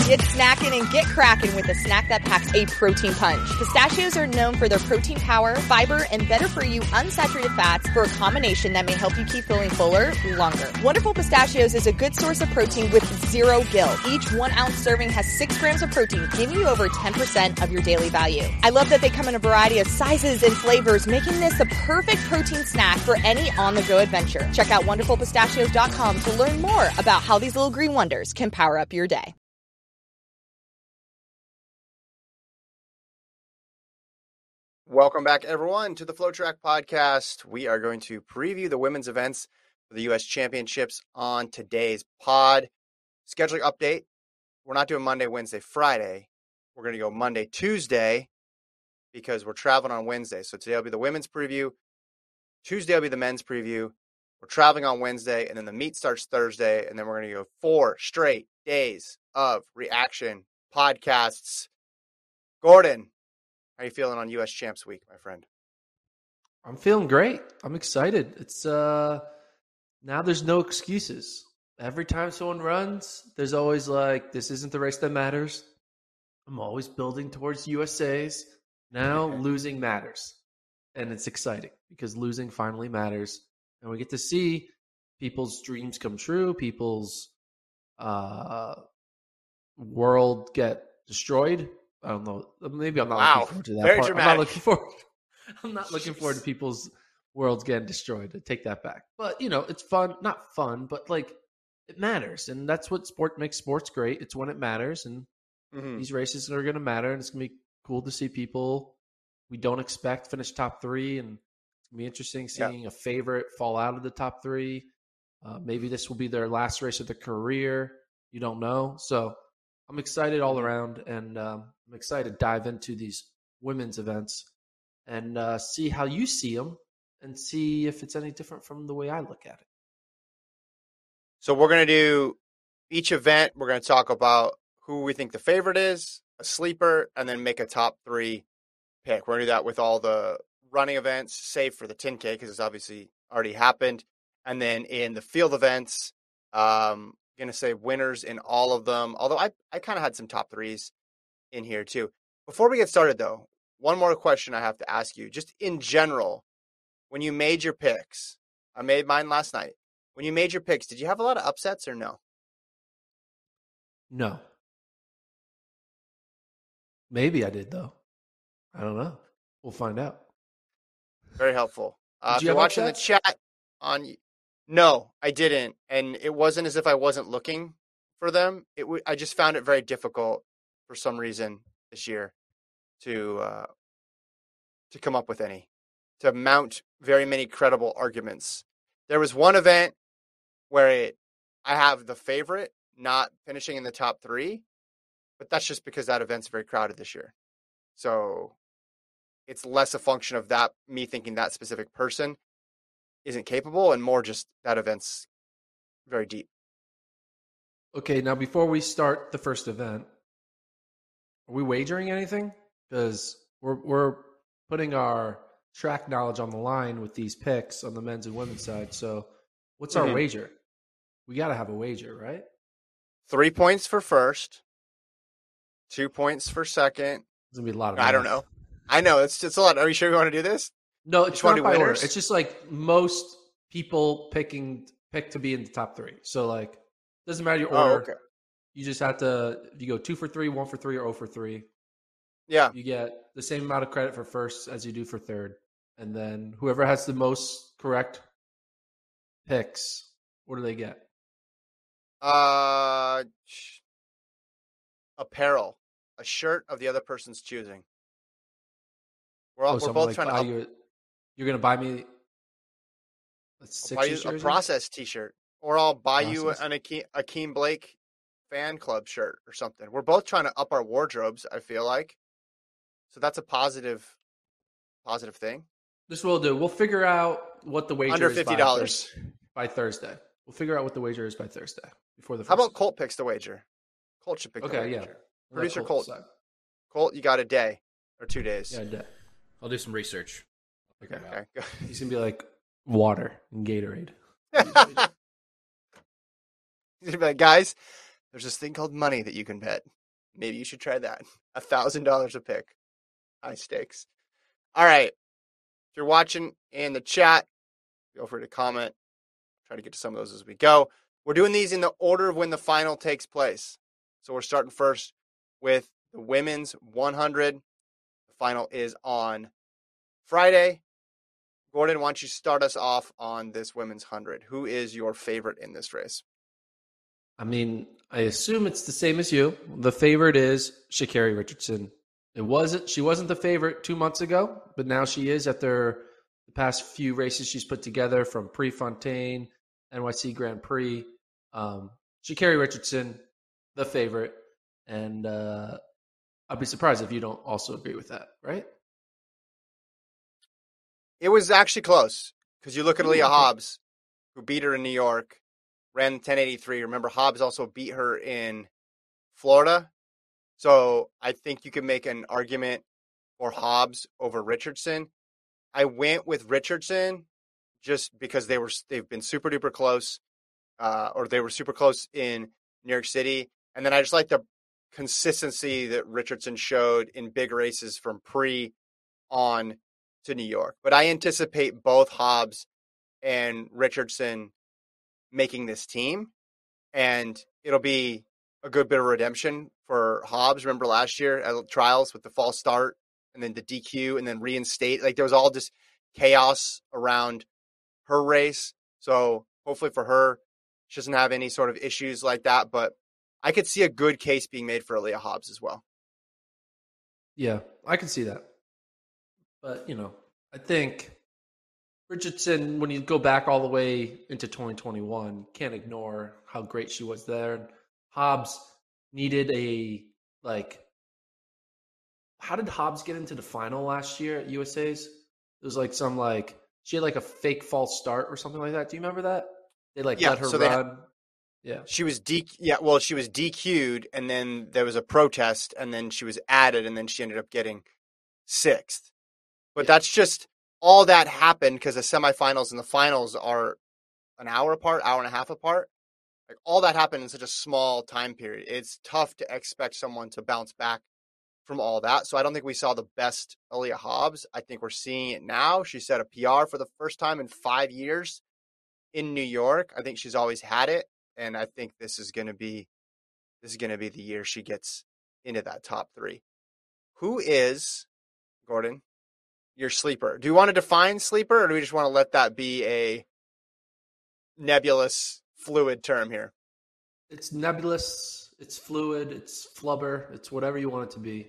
Get snacking and get cracking with a snack that packs a protein punch. Pistachios are known for their protein power, fiber, and better-for-you unsaturated fats for a combination that may help you keep feeling fuller longer. Wonderful Pistachios is a good source of protein with zero guilt. Each 1 ounce serving has 6 grams of protein, giving you over 10% of your daily value. I love that they come in a variety of sizes and flavors, making this the perfect protein snack for any on-the-go adventure. Check out wonderfulpistachios.com to learn more about how these little green wonders can power up your day. Welcome back, everyone, to the FloTrack podcast. We are going to preview the women's events for the U.S. Championships on today's pod. Scheduling update. We're not doing Monday, Wednesday, Friday. We're going to go Monday, Tuesday, because we're traveling on Wednesday. So today will be the women's preview. Tuesday will be the men's preview. We're traveling on Wednesday, and then the meet starts Thursday, and then we're going to go 4 straight days of reaction podcasts. Gordon, how are you feeling on U.S. Champs Week, my friend? I'm feeling great. I'm excited. It's now there's no excuses. Every time someone runs, there's always like, this isn't the race that matters. I'm always building towards USA's. Now losing matters. And it's exciting because losing finally matters. And we get to see people's dreams come true, people's world get destroyed. I don't know. Maybe I'm not looking forward to that Very part. dramatic. I'm not looking forward to people's worlds getting destroyed. I take that back. But, it's fun. Not fun, but, like, it matters. And that's what makes sports great. It's when it matters. And these races are going to matter. And it's going to be cool to see people we don't expect finish top 3. And it's going to be interesting seeing a favorite fall out of the top 3. Maybe this will be their last race of their career. You don't know. So I'm excited all around. And I'm excited to dive into these women's events and see how you see them and see if it's any different from the way I look at it. So we're going to do each event. We're going to talk about who we think the favorite is, a sleeper, and then make a top 3 pick. We're going to do that with all the running events, save for the 10K because it's obviously already happened. And then in the field events, going to say winners in all of them. Although I kind of had some top 3s in here too. Before we get started, though, one more question I have to ask you. Just in general, when you made your picks, I made mine last night. When you made your picks, did you have a lot of upsets or no? No. Maybe I did, though. I don't know. We'll find out. Very helpful. If you're watching the chat no, I didn't. And it wasn't as if I wasn't looking for them. I just found it very difficult for some reason this year to come up with any, to mount very many credible arguments. There was one event where I have the favorite not finishing in the top 3, but that's just because that event's very crowded this year. So it's less a function of that, me thinking that specific person isn't capable, and more just that event's very deep. Okay, now before we start the first event, are we wagering anything? Because we're putting our track knowledge on the line with these picks on the men's and women's side. So what's our wager? We got to have a wager, right? 3 points for first, 2 points for second. There's going to be a lot of I don't know. I know. It's a lot. Are you sure you want to do this? No, it's not by order. It's just like most people pick to be in the top 3. So, like, doesn't matter your order. Okay. You just have to, if you go 2 for 3, 1 for 3, or 0 for 3. Yeah. You get the same amount of credit for first as you do for third. And then whoever has the most correct picks, what do they get? Apparel. A shirt of the other person's choosing. We're both like trying to. You're going to buy me a process T-shirt, or I'll buy you an Akeem Blake fan club shirt or something. We're both trying to up our wardrobes, I feel like. So that's a positive thing. This will do. We'll figure out what the wager under is $50 by Thursday. We'll figure out what the wager is by Thursday before the. How about Colt picks the wager? Colt should pick the wager. Okay, yeah. Producer Colt. Colt, you got a day or 2 days. Yeah, a day. I'll do some research. Okay. He's gonna be like water and Gatorade. He's gonna be like, guys, There's this thing called money that you can bet. Maybe you should try that. $1,000 a pick. High stakes. All right. If you're watching in the chat, feel free to comment. Try to get to some of those as we go. We're doing these in the order of when the final takes place. So we're starting first with the women's 100. The final is on Friday. Gordon, why don't you start us off on this women's 100? Who is your favorite in this race? I mean, I assume it's the same as you. The favorite is Sha'Carri Richardson. She wasn't the favorite 2 months ago, but now she is after the past few races she's put together from Prefontaine, NYC Grand Prix. Sha'Carri Richardson, the favorite. And I'd be surprised if you don't also agree with that, right? It was actually close because you look at Aleia Hobbs, who beat her in New York, ran 1083. Remember, Hobbs also beat her in Florida. So I think you can make an argument for Hobbs over Richardson. I went with Richardson just because they've been super duper close, or they were super close in New York City. And then I just like the consistency that Richardson showed in big races from pre on to New York. But I anticipate both Hobbs and Richardson making this team, and it'll be a good bit of redemption for Hobbs. Remember last year at trials with the false start and then the DQ and then reinstate, like there was all just chaos around her race. So hopefully for her, she doesn't have any sort of issues like that, but I could see a good case being made for Aleia Hobbs as well. Yeah, I can see that. But, I think Richardson, when you go back all the way into 2021, can't ignore how great she was there. Hobbs needed how did Hobbs get into the final last year at USA's? It was she had a fake false start or something like that. Do you remember that? They let her run. Yeah. She was she was DQ'd, and then there was a protest, and then she was added, and then she ended up getting 6th. But that's just all that happened because the semifinals and the finals are an hour apart, hour and a half apart. Like all that happened in such a small time period. It's tough to expect someone to bounce back from all that. So I don't think we saw the best Aleia Hobbs. I think we're seeing it now. She set a PR for the first time in 5 years in New York. I think she's always had it, and I think this is going to be the year she gets into that top 3. Who is, Gordon, your sleeper? Do you want to define sleeper, or do we just want to let that be a nebulous, fluid term here? It's nebulous, it's fluid, it's flubber, it's whatever you want it to be.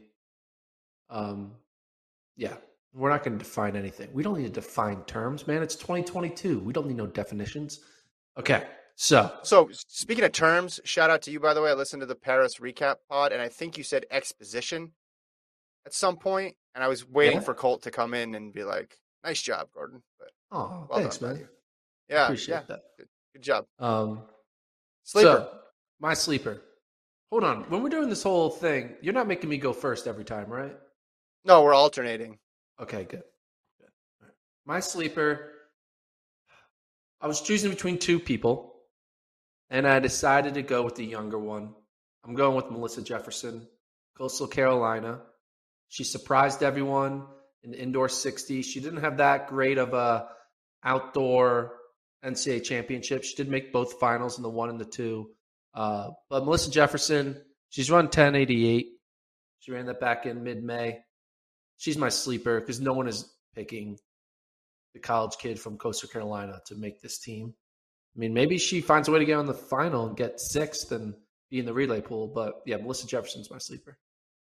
Yeah, we're not going to define anything. We don't need to define terms, man. It's 2022. We don't need no definitions. Okay, so speaking of terms, shout out to you, by the way. I listened to the Paris recap pod, and I think you said exposition at some point, and I was waiting for Colt to come in and be like, "Nice job, Gordon." But thanks, man. Yeah, appreciate that. Good job. Sleeper. So, my sleeper. Hold on. When we're doing this whole thing, you're not making me go first every time, right? No, we're alternating. Okay, good. Right. My sleeper, I was choosing between 2 people, and I decided to go with the younger one. I'm going with Melissa Jefferson, Coastal Carolina. She surprised everyone in the indoor 60. She didn't have that great of a outdoor NCAA championship. She did make both finals in the 1 and the 2. But Melissa Jefferson, she's run 1088. She ran that back in mid-May. She's my sleeper because no one is picking the college kid from Coastal Carolina to make this team. I mean, maybe she finds a way to get on the final and get 6th and be in the relay pool. But, yeah, Melissa Jefferson's my sleeper.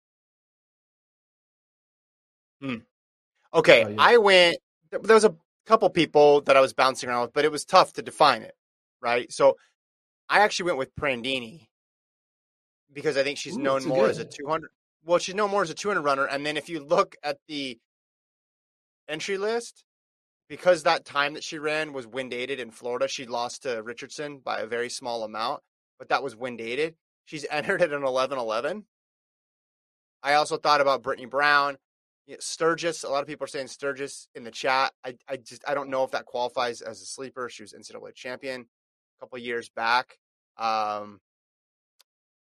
Okay, I went – there was a couple people that I was bouncing around with, but it was tough to define it, right? So I actually went with Prandini because I think she's known more as a 200 – well, she's known more as a 200 runner. And then if you look at the entry list, because that time that she ran was wind-aided in Florida, she lost to Richardson by a very small amount, but that was wind-aided. She's entered at an 11:11. I also thought about Brittany Brown. Sturgis, a lot of people are saying Sturgis in the chat. I don't know if that qualifies as a sleeper. She was NCAA champion a couple of years back.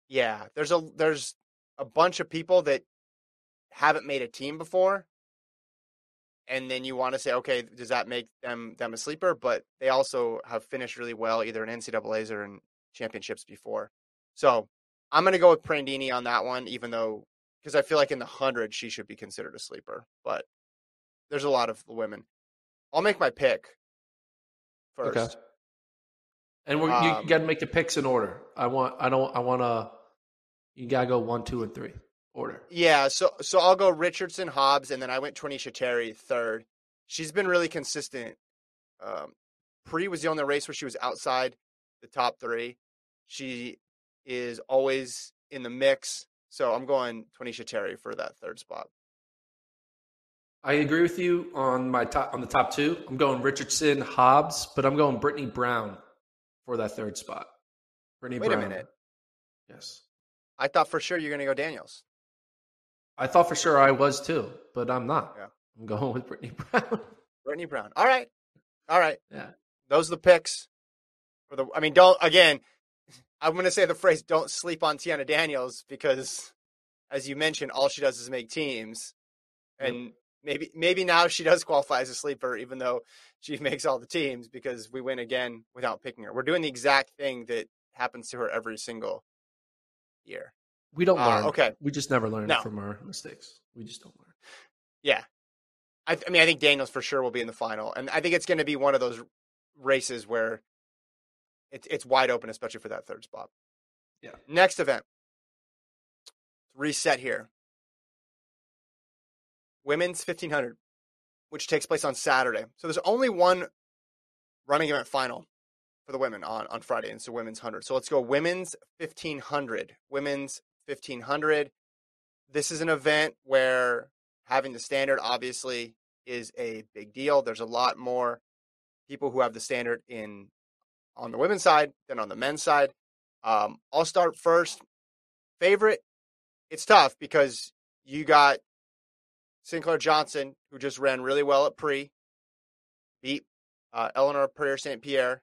Yeah, there's a bunch of people that haven't made a team before, and then you want to say, okay, does that make them a sleeper? But they also have finished really well, either in NCAA's or in championships before. So I'm going to go with Prandini on that one, even though because I feel like in the 100 she should be considered a sleeper. But there's a lot of women. I'll make my pick first. Okay. And you got to make the picks in order. You got to go 1, 2, and 3 order. Yeah, so I'll go Richardson, Hobbs, and then I went Twanisha Terry third. She's been really consistent. Pre was the only race where she was outside the top 3. She is always in the mix. So I'm going Twanisha Terry for that third spot. I agree with you on the top 2. I'm going Richardson, Hobbs, but I'm going Brittany Brown for that third spot. Wait a minute. Yes. I thought for sure you're going to go Daniels. I thought for sure I was too, but I'm not. Yeah. I'm going with Brittany Brown. Brittany Brown. All right. Yeah. Those are the picks. I'm going to say the phrase, don't sleep on Tiana Daniels, because as you mentioned, all she does is make teams. And maybe now she does qualify as a sleeper, even though she makes all the teams, because we win again without picking her. We're doing the exact thing that happens to her every single year. We don't learn. Okay. We just never learn from our mistakes. We just don't learn. Yeah. I think Daniels for sure will be in the final. And I think it's going to be one of those races where it's wide open, especially for that third spot. Yeah. Next event. Reset here. Women's 1500, which takes place on Saturday. So there's only one running event final for the women on Friday, and it's the women's 100. So let's go women's 1500. Women's 1500. This is an event where having the standard obviously is a big deal. There's a lot more people who have the standard on the women's side than on the men's side. I'll start first. Favorite, it's tough because you got Sinclair Johnson, who just ran really well at Pre, beat Eleanor Pereira St. Pierre,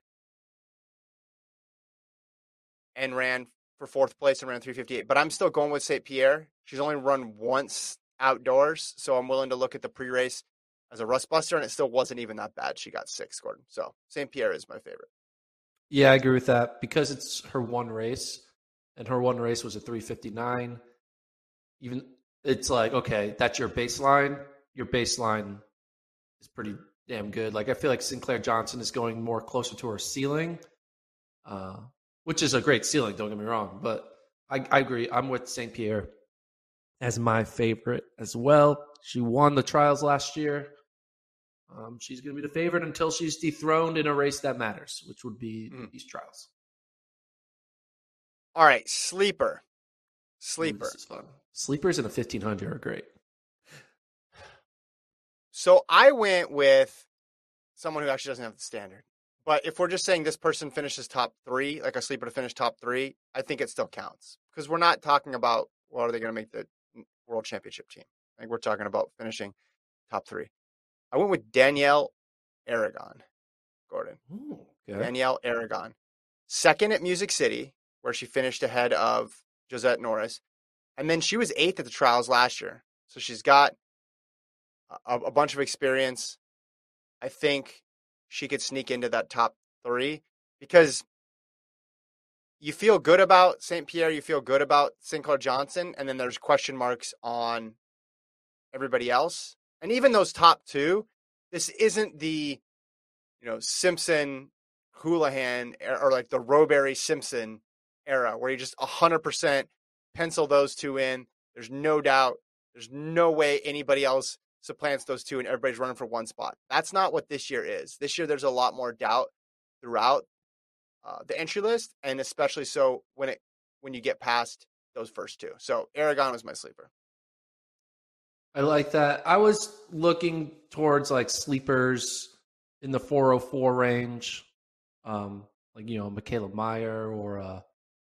and ran for 4th place and ran 3:58. But I'm still going with St. Pierre. She's only run once outdoors, so I'm willing to look at the pre-race as a rust buster, and it still wasn't even that bad. She got 6th, Gordon. So St. Pierre is my favorite. Yeah, I agree with that because it's her one race, and her one race was a 3:59. Even it's like, okay, that's your baseline. Your baseline is pretty damn good. Like I feel like Sinclair Johnson is going more closer to her ceiling, which is a great ceiling. Don't get me wrong, but I agree. I'm with St. Pierre as my favorite as well. She won the trials last year. She's going to be the favorite until she's dethroned in a race that matters, which would be these trials. All right, sleeper. Ooh, this is fun. Sleepers in a 1500 are great. So I went with someone who actually doesn't have the standard. But if we're just saying this person finishes top 3, like a sleeper to finish top 3, I think it still counts. Because we're not talking about, well, are they going to make the World Championship team? I think we're talking about finishing top 3. I went with Danielle Aragon, Gordon. Ooh, okay. Danielle Aragon. 2nd at Music City, where she finished ahead of Josette Norris. And then she was 8th at the trials last year. So she's got a bunch of experience. I think she could sneak into that top 3 because you feel good about St. Pierre, you feel good about Sinclair Johnson, and then there's question marks on everybody else. And even those top 2, this isn't the, Simpson, Houlihan, or like the Rowberry Simpson era where you just 100% pencil those 2 in. There's no doubt. There's no way anybody else supplants those 2 and everybody's running for one spot. That's not what this year is. This year, there's a lot more doubt throughout the entry list, and especially so when you get past those first 2. So Aragon was my sleeper. I like that. I was looking towards like sleepers in the 404 range, Michaela Meyer or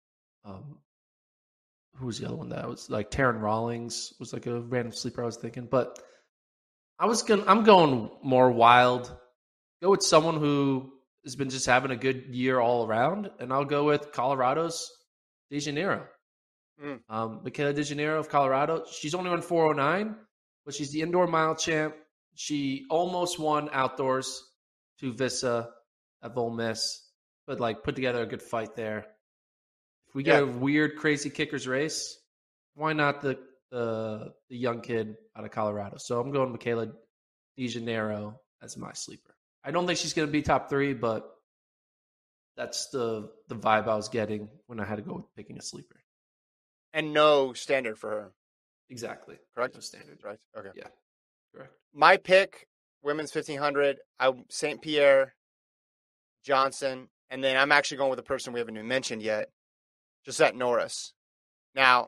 who was the other one that was like Taryn Rawlings was like a random sleeper I was thinking, but I'm going more wild. Go with someone who has been just having a good year all around, and I'll go with Colorado's De Janeiro. Michaela De Janeiro of Colorado. She's only run 4:09, but she's the indoor mile champ. She almost won outdoors to Vissa at Ole Miss, but like put together a good fight there. If we get a weird, crazy kickers race, why not the young kid out of Colorado? So I'm going Michaela De Janeiro as my sleeper. I don't think she's going to be top 3, but that's the vibe I was getting when I had to go with picking a sleeper. And no standard for her. Exactly. Correct? No standard. Right. Okay. Yeah. Correct. My pick, women's 1500, St. Pierre, Johnson, and then I'm actually going with a person we haven't even mentioned yet, Josette Norris. Now,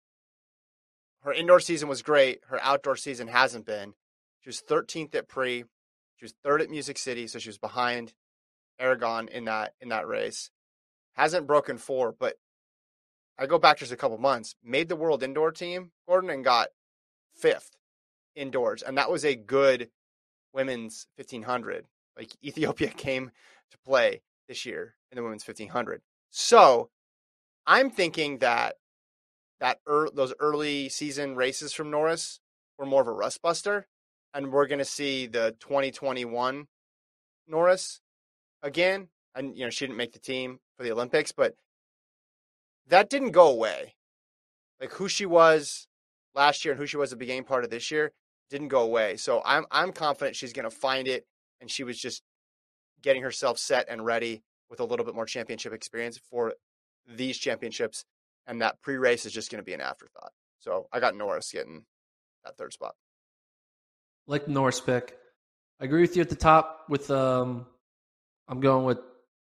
her indoor season was great. Her outdoor season hasn't been. She was 13th at Pre. She was 3rd at Music City, so she was behind Aragon in that race. Hasn't broken 4, but I go back just a couple months, made the world indoor team, Gordon, and got 5th indoors. And that was a good women's 1500. Like Ethiopia came to play this year in the women's 1500. So I'm thinking that those early season races from Norris were more of a rust buster. And we're going to see the 2021 Norris again. And, she didn't make the team for the Olympics, but that didn't go away. Like who she was last year and who she was at the beginning part of this year didn't go away. So I'm confident she's going to find it, and she was just getting herself set and ready with a little bit more championship experience for these championships, and that pre-race is just going to be an afterthought. So I got Norris getting that 3rd spot. Like the Norris pick. I agree with you at the top with I'm going with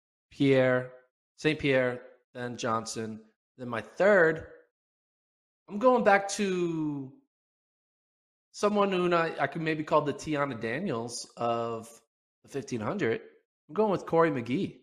St. Pierre, then Johnson. Then my 3rd, I'm going back to someone who I could maybe call the Tiana Daniels of the 1500. I'm going with Corey McGee.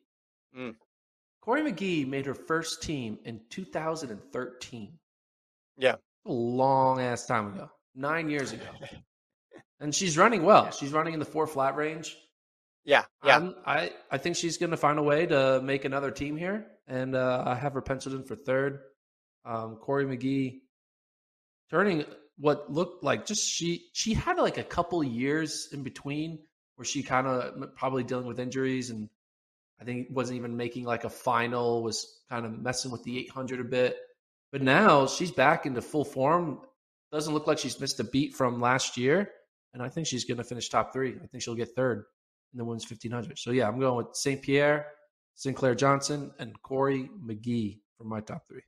Corey McGee made her first team in 2013. Yeah. A long-ass time ago. 9 years ago. And she's running well. She's running in the 4 flat range. Yeah. I think she's going to find a way to make another team here. And I have her penciled in for 3rd. Corey McGee turning what looked like just she had like a couple years in between where she kind of probably dealing with injuries, and I think wasn't even making like a final, was kind of messing with the 800 a bit. But now she's back into full form. Doesn't look like she's missed a beat from last year. And I think she's going to finish top 3. I think she'll get 3rd in the women's 1500. So, yeah, I'm going with St. Pierre, Sinclair Johnson, and Corey McGee for my top 3.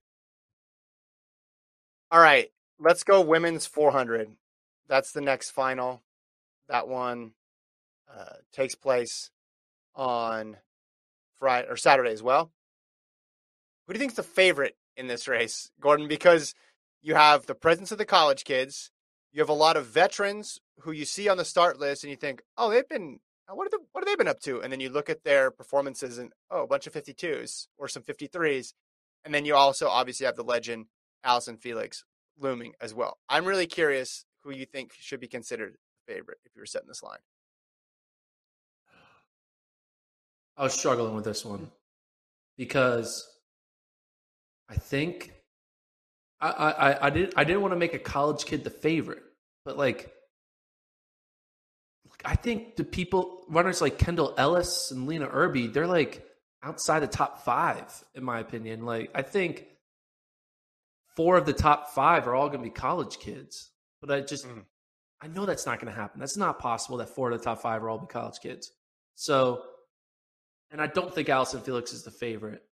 All right. Let's go women's 400. That's the next final. That one takes place on Friday or Saturday as well. Who do you think is the favorite in this race, Gordon? Because you have the presence of the college kids. You have a lot of veterans who you see on the start list and you think, oh, what have they been up to? And then you look at their performances and, a bunch of 52s or some 53s. And then you also obviously have the legend, Allison Felix, looming as well. I'm really curious who you think should be considered the favorite if you were setting this line. I was struggling with this one because I think I didn't want to make a college kid the favorite, but I think the runners like Kendall Ellis and Lena Irby, they're like outside the top 5 in my opinion. Like I think 4 of the top 5 are all going to be college kids, but I know that's not going to happen. That's not possible that 4 of the top 5 are all be college kids. So, and I don't think Allison Felix is the favorite.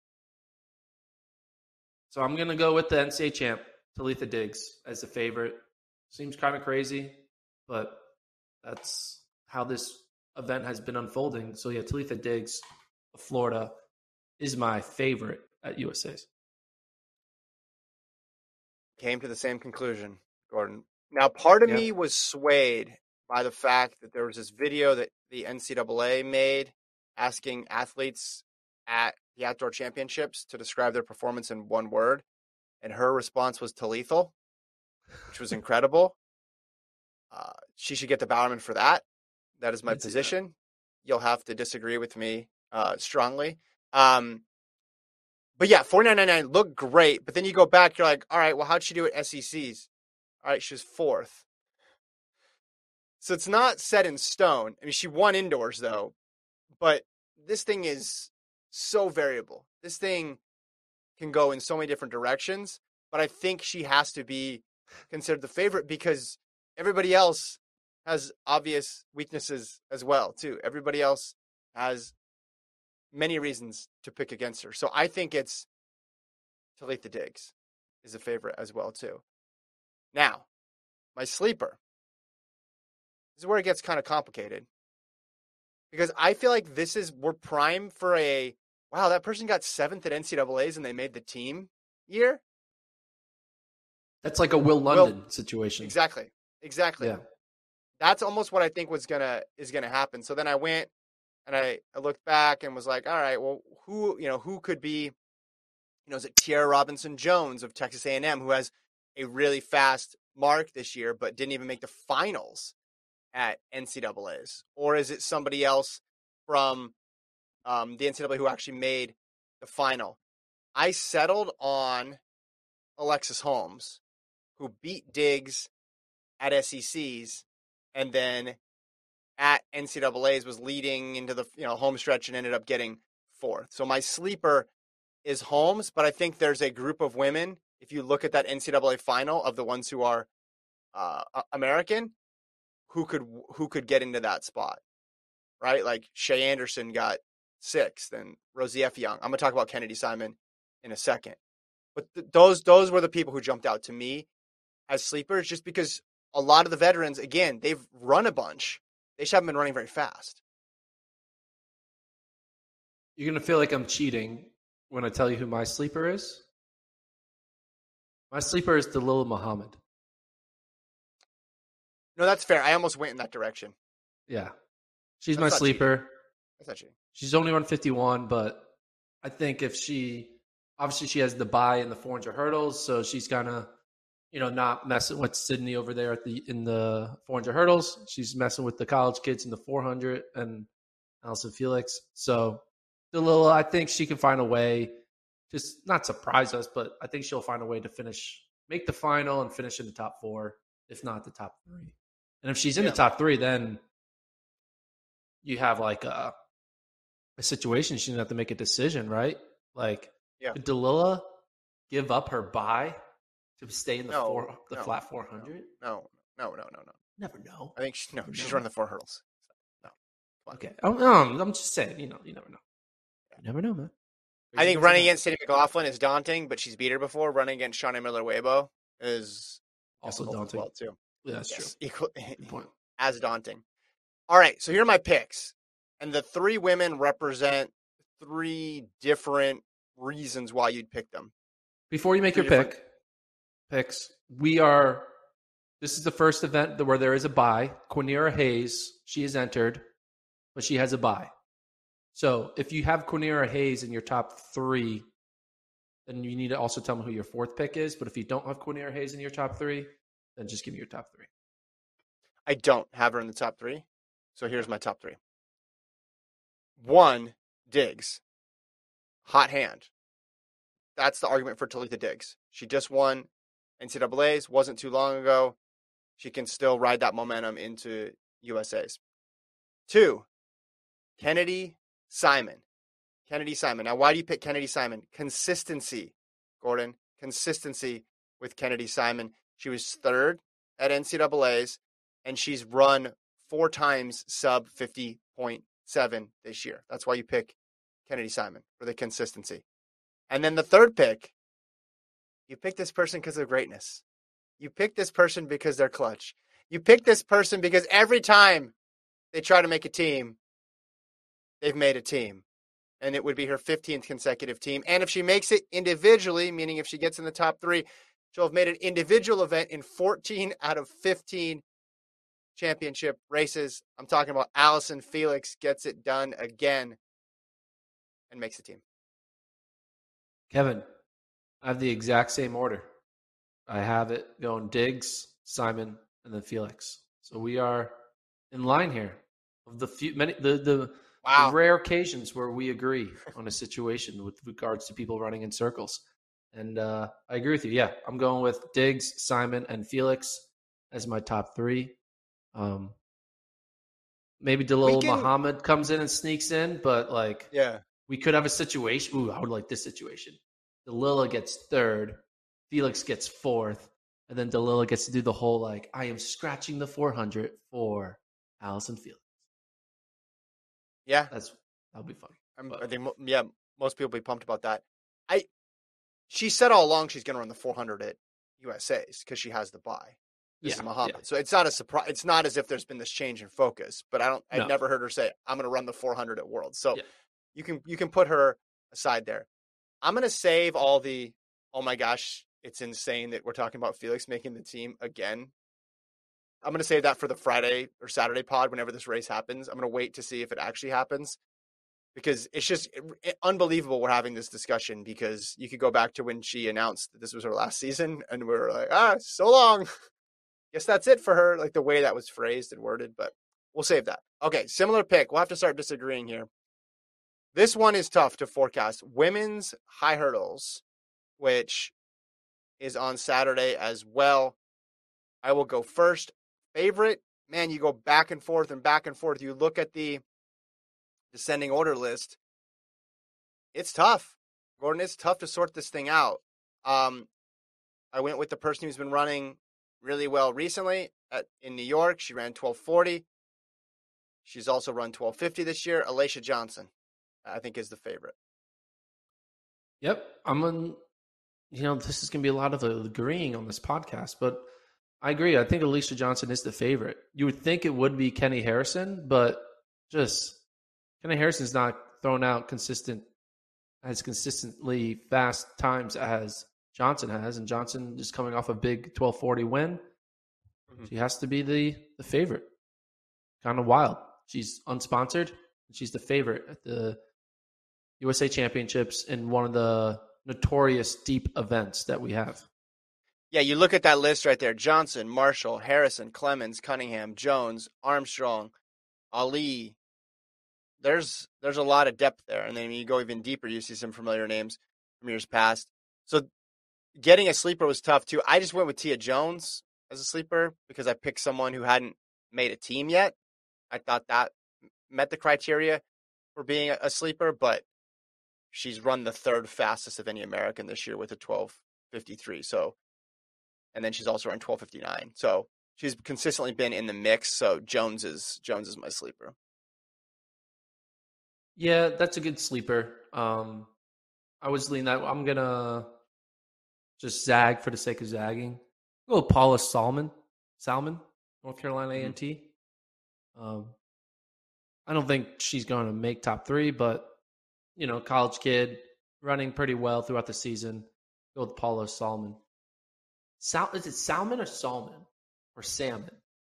So I'm going to go with the NCAA champ, Talitha Diggs, as the favorite. Seems kind of crazy, but that's how this event has been unfolding. So, yeah, Talitha Diggs of Florida is my favorite at USA's. Came to the same conclusion, Gordon. Now, part of me was swayed by the fact that there was this video that the NCAA made asking athletes at the outdoor championships to describe their performance in one word. And her response was lethal, which was incredible. She should get the Bowerman for that. That is my position. You'll have to disagree with me strongly. But yeah, 49.99 looked great. But then you go back, you're like, all right, well, how'd she do at SECs? All right, she was 4th. So it's not set in stone. I mean, she won indoors though, but this thing is so variable. This thing can go in so many different directions, but I think she has to be considered the favorite because everybody else has obvious weaknesses as well, too. Everybody else has many reasons to pick against her. So I think it's Talitha Diggs is a favorite as well, too. Now, my sleeper. This is where it gets kind of complicated. Because I feel like we're prime for wow, that person got 7th at NCAAs and they made the team year. That's like a Will London situation. Exactly. Yeah. That's almost what I think is gonna happen. So then I went and I looked back and was like, all right, well, who could be, is it Tiara Robinson Jones of Texas A&M, who has a really fast mark this year, but didn't even make the finals at NCAAs? Or is it somebody else from the NCAA who actually made the final? I settled on Alexis Holmes, who beat Diggs at SECs and then at NCAAs was leading into the home stretch and ended up getting 4th. So my sleeper is Holmes, but I think there's a group of women, if you look at that NCAA final of the ones who are American, who could get into that spot, right? Like Shea Anderson got 6th and Rosie Effiong. I'm going to talk about Kennedy Simon in a second. But those were the people who jumped out to me as sleepers, just because a lot of the veterans, again, they've run a bunch. They just haven't been running very fast. You're going to feel like I'm cheating when I tell you who my sleeper is. My sleeper is Dalilah Muhammad. No, that's fair. I almost went in that direction. Yeah. She's my sleeper. Cheating. That's not cheating. She's only run 51, but I think if obviously she has the bye in the 400 hurdles, so she's gonna, not messing with Sydney over there in the 400 hurdles. She's messing with the college kids in the 400 and Allison Felix. So Dalilah, I think she can find a way, just not surprise us, but I think she'll find a way to make the final and finish in the top 4, if not the top 3. And if she's in the top 3, then you have like a situation she's going to have to make a decision, right? Like, could Dalilah give up her bye to stay in the flat 400? No. Never know. I think she's running the 4 hurdles. No. Okay. I'm just saying, you never know. You never know, man. I think running against Sadie McLaughlin is daunting, but she's beat her before. Running against Shauna Miller-Weibo is also daunting. Well, too. Yeah, that's true. Good point. As daunting. All right, so here are my picks. And the 3 women represent 3 different reasons why you'd pick them. Before you make your picks, this is the first event where there is a bye. Quanera Hayes, she has entered, but she has a bye. So if you have Quanera Hayes in your top 3, then you need to also tell me who your 4th pick is. But if you don't have Quanera Hayes in your top 3, then just give me your top 3. I don't have her in the top 3. So here's my top 3. 1, Diggs. Hot hand. That's the argument for Talitha Diggs. She just won NCAAs, wasn't too long ago. She can still ride that momentum into USA's. 2, Kennedy Simon. Now, why do you pick Kennedy Simon? Consistency, Gordon. Consistency with Kennedy Simon. She was 3rd at NCAAs, and she's run 4 times sub 50.7 this year. That's why you pick Kennedy Simon, for the consistency. And then the 3rd pick, you pick this person because of greatness. You pick this person because they're clutch. You pick this person because every time they try to make a team, they've made a team. And it would be her 15th consecutive team. And if she makes it individually, meaning if she gets in the top 3, she'll have made an individual event in 14 out of 15 championship races. I'm talking about Allison Felix gets it done again and makes the team. Kevin, I have the exact same order. I have it going Diggs, Simon, and then Felix. So we are in line here. Of the Wow. Rare occasions where we agree on a situation with regards to people running in circles. And I agree with you. Yeah, I'm going with Diggs, Simon, and Felix as my top 3. Maybe Dalil Muhammad comes in and sneaks in, but we could have a situation. Ooh, I would like this situation. Dalila gets 3rd, Felix gets 4th, and then Dalila gets to do the whole I am scratching the 400 for Allison Felix. Yeah, that'll be fun. I think most people will be pumped about that. She said all along she's going to run the 400 at USA's because she has the bye. This is Muhammad. Yeah. So it's not a surprise. It's not as if there's been this change in focus, but I've never heard her say, I'm going to run the 400 at Worlds. So you can put her aside there. I'm going to save all the, oh my gosh, it's insane that we're talking about Felix making the team again. I'm going to save that for the Friday or Saturday pod whenever this race happens. I'm going to wait to see if it actually happens because it's just unbelievable we're having this discussion because you could go back to when she announced that this was her last season and we were like, so long. Guess that's it for her, the way that was phrased and worded, but we'll save that. Okay, similar pick. We'll have to start disagreeing here. This one is tough to forecast. Women's high hurdles, which is on Saturday as well. I will go first. Favorite, man, you go back and forth and back and forth. You look at the descending order list. It's tough. Gordon, it's tough to sort this thing out. I went with the person who's been running really well recently in New York. She ran 12:40. She's also run 12:50 this year. Alicia Johnson, I think, is the favorite. Yep. This is going to be a lot of agreeing on this podcast, but I agree. I think Alicia Johnson is the favorite. You would think it would be Kenny Harrison, but just Kenny Harrison's not thrown out consistently fast times as Johnson has, and Johnson is coming off a big 12:40 win. Mm-hmm. She has to be the favorite. Kind of wild. She's unsponsored, and she's the favorite at the USA Championships in one of the notorious deep events that we have. Yeah, you look at that list right there. Johnson, Marshall, Harrison, Clemens, Cunningham, Jones, Armstrong, Ali. There's a lot of depth there. And then you go even deeper, you see some familiar names from years past. So getting a sleeper was tough too. I just went with Tia Jones as a sleeper because I picked someone who hadn't made a team yet. I thought that met the criteria for being a sleeper, but she's run the 3rd fastest of any American this year with a 12:53. So, and then she's also run 12:59. So she's consistently been in the mix. So Jones is my sleeper. Yeah, that's a good sleeper. I was leaning that. I'm gonna just zag for the sake of zagging. I'll go Paula Salmon, North Carolina A&T. I don't think she's going to make top 3, but college kid running pretty well throughout the season. Go with Paula Salmon. Is it Salmon or Salmon or Salmon?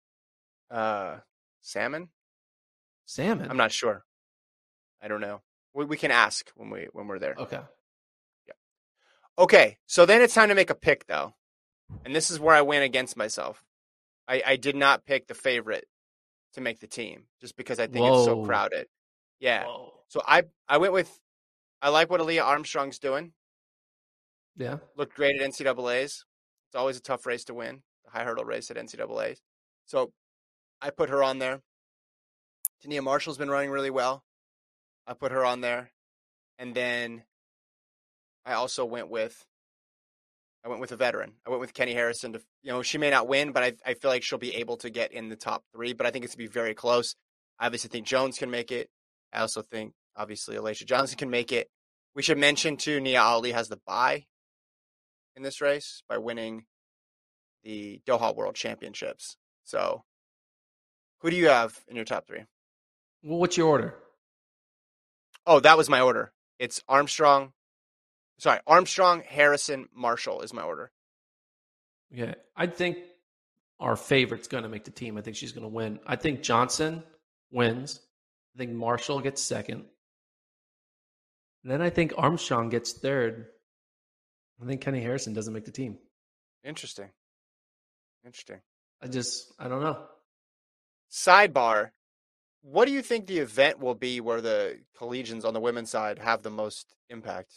Salmon. Salmon. I'm not sure. I don't know. We can ask when we're there. Okay. Yeah. Okay. So then it's time to make a pick, though, and this is where I went against myself. I did not pick the favorite to make the team just because I think it's so crowded. Yeah. Whoa. So I went with. I like what Aaliyah Armstrong's doing. Yeah. Looked great at NCAAs. It's always a tough race to win, the high hurdle race at NCAAs. So I put her on there. Tania Marshall's been running really well. I put her on there. And then I also went with a veteran. I went with Kenny Harrison. She may not win, but I feel like she'll be able to get in the top 3. But I think it's going to be very close. I obviously think Jones can make it. I also think, obviously, Alicia Johnson can make it. We should mention, too, Nia Ali has the bye in this race by winning the Doha World Championships. So who do you have in your top 3? Well, what's your order? Oh, that was my order. It's Armstrong, Harrison, Marshall is my order. Yeah, I think our favorite's going to make the team. I think she's going to win. I think Johnson wins. I think Marshall gets 2nd. And then I think Armstrong gets 3rd. I think Kenny Harrison doesn't make the team. Interesting. I don't know. Sidebar. What do you think the event will be where the collegians on the women's side have the most impact?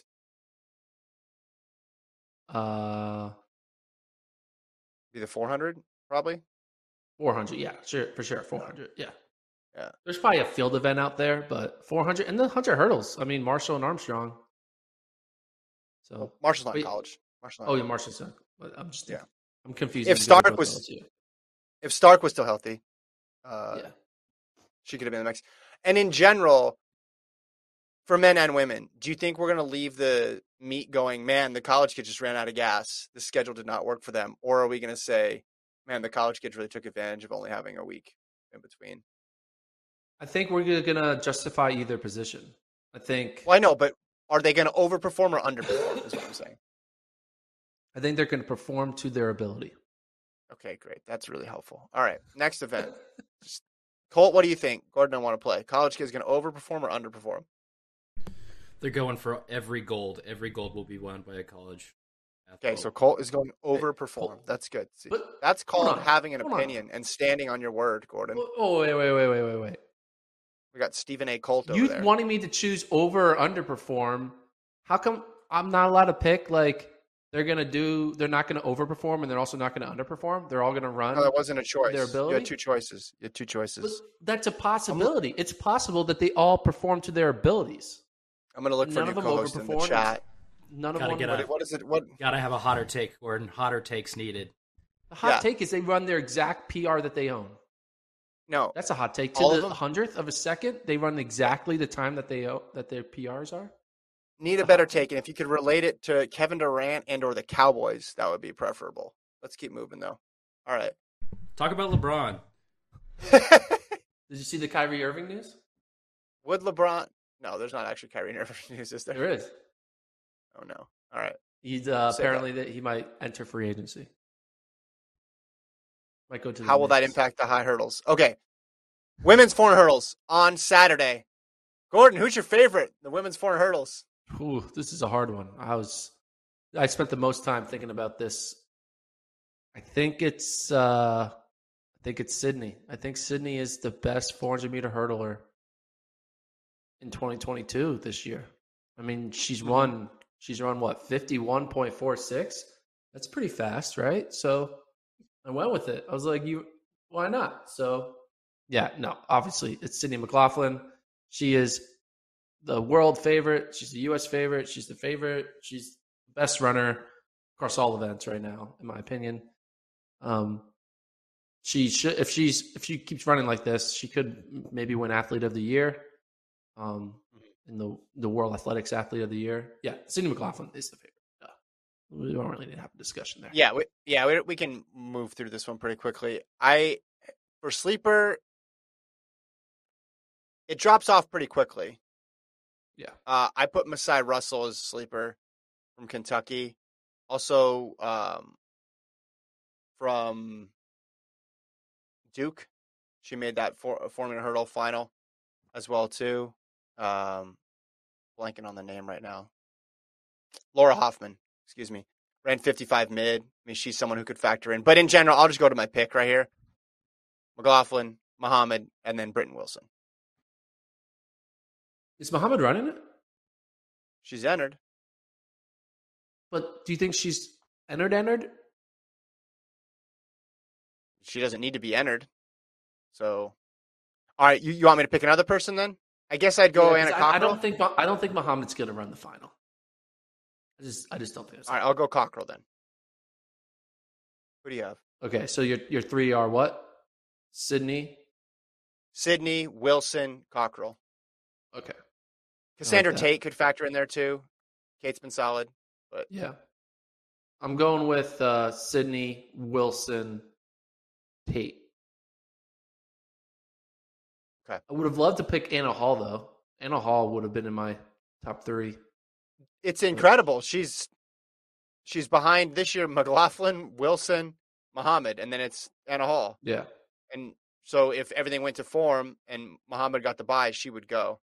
Be the 400, probably? 400, yeah, sure, for sure, 400, yeah. Yeah. There's probably a field event out there, but 400 and the 100 hurdles. I mean, Marshall and Armstrong. So Marshall's not in college. Yeah, Marshall's not. But I'm just I'm confused. If Stark was still healthy, she could have been in the mix. And in general, for men and women, do you think we're going to leave the meet going, man, the college kids just ran out of gas, the schedule did not work for them? Or are we going to say, man, the college kids really took advantage of only having a week in between? I think we're going to justify either position. I think. Well, I know, but are they going to overperform or underperform is what I'm saying. I think they're going to perform to their ability. Okay, great. That's really helpful. All right, next event. Colt, what do you think? Gordon, I want to play. College kids going to overperform or underperform? They're going for every gold. Every gold will be won by a college athlete. Okay, so Colt is going to overperform. That's good. See, that's called having an opinion and standing on your word, Gordon. Oh, wait. We got Stephen A. Colt over there. You wanting me to choose over or underperform? How come I'm not allowed to pick? Like they're not going to overperform, and they're also not going to underperform. They're all going to run. No, that wasn't a choice. Their ability. You had two choices. But that's a possibility. It's possible that they all perform to their abilities. I'm going to look for a new co-host in the chat. None of them. What is it? Gotta have a hotter take, Gordon. Hotter takes needed. The hot take is they run their exact PR that they own. No, that's a hot take. To the 100th of a second, they run exactly the time that their PRs are. Need a better take, and if you could relate it to Kevin Durant and/or the Cowboys, that would be preferable. Let's keep moving, though. All right. Talk about LeBron. Did you see the Kyrie Irving news? Would LeBron? No, there's not actually Kyrie Irving news, is there? There is. Oh no! All right. He's apparently that he might enter free agency. Might go to. How will that impact the high hurdles? Okay, women's 400 hurdles on Saturday. Gordon, who's your favorite? The women's 400 hurdles. Ooh, this is a hard one. I spent the most time thinking about this. I think it's Sydney. I think Sydney is the best 400-meter hurdler in 2022 this year. I mean, she's run what, 51.46? That's pretty fast, right? So I went with it. I was like, why not? So yeah, no, obviously it's Sydney McLaughlin. She is the world favorite. She's the U.S. favorite. She's the favorite. She's the best runner across all events right now, in my opinion. She should, if she keeps running like this, she could maybe win Athlete of the Year. In the World Athletics Athlete of the Year. Yeah, Sydney McLaughlin is the favorite. We don't really need to have a discussion there. Yeah, we can move through this one pretty quickly. For sleeper, it drops off pretty quickly. Yeah. I put Masai Russell as sleeper from Kentucky. Also, from Duke, she made that 400 hurdle final as well too. Blanking on the name right now. Laura Hoffman, excuse me, ran 55 mid. I mean, she's someone who could factor in. But in general, I'll just go to my pick right here. McLaughlin, Muhammad, and then Britton Wilson. Is Muhammad running it? She's entered. But do you think she's entered? She doesn't need to be entered. So, all right, you want me to pick another person then? I guess I'd go Anna Cockrell. I don't think Muhammad's going to run the final. I just don't think so. All right, I'll go Cockrell then. Who do you have? Okay, so your three are what? Sydney, Wilson, Cockrell. Okay. Cassandra Tate could factor in there too. Kate's been solid, but yeah. I'm going with Sydney, Wilson, Tate. Okay. I would have loved to pick Anna Hall, though. Anna Hall would have been in my top 3. It's incredible. She's behind this year McLaughlin, Wilson, Muhammad, and then it's Anna Hall. Yeah. And so if everything went to form and Muhammad got the bye, she would go.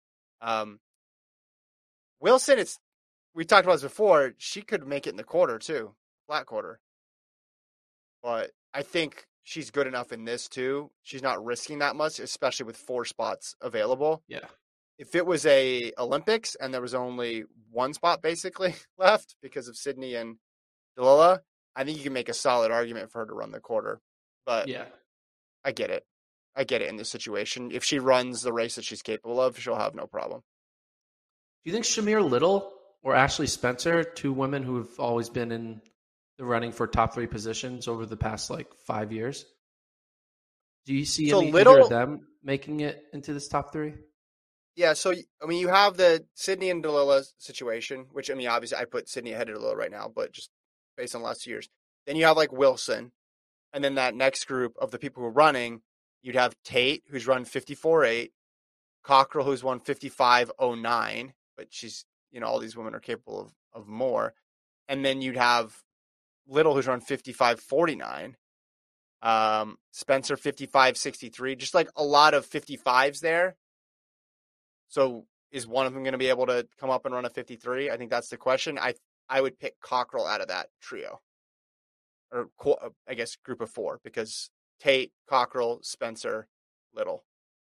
Wilson, we talked about this before, she could make it in the quarter too, flat quarter. But I think she's good enough in this too. She's not risking that much, especially with 4 spots available. Yeah. If it was a Olympics and there was only 1 spot basically left because of Sydney and Dalilah, I think you can make a solid argument for her to run the quarter. But Yeah. I get it. I get it in this situation. If she runs the race that she's capable of, she'll have no problem. Do you think Shamir Little or Ashley Spencer, 2 women who have always been in the running for top 3 positions over the past 5 years, do you see either of them making it into this top 3? Yeah, so you have the Sydney and Dalilah situation, which obviously I put Sydney ahead of Dalilah right now, but just based on the last 2 years. Then you have Wilson, and then that next group of the people who are running, you'd have Tate, who's run 54.8, Cockrell, who's won 55.09, but she's all these women are capable of more, and then you'd have Little, who's run 55.49, Spencer 55.63, just a lot of 55s there. So is one of them going to be able to come up and run a 53? I think that's the question. I would pick Cockrell out of that trio, or I guess group of 4, because Tate, Cockrell, Spencer, Little.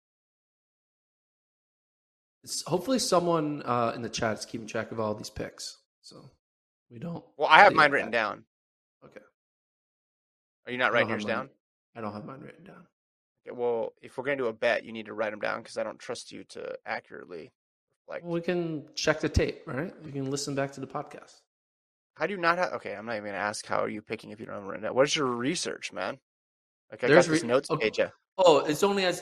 Hopefully someone in the chat is keeping track of all these picks, so we don't. Well, I have mine written down. Okay. Are you not writing yours down? I don't have mine written down. Okay, well, if we're going to do a bet, you need to write them down because I don't trust you to accurately reflect. Well, we can check the tape, right? We can listen back to the podcast. How do you not have... Okay, I'm not even going to ask how are you picking if you don't have it written down. What is your research, man? I got this notes page. Oh, it's only as...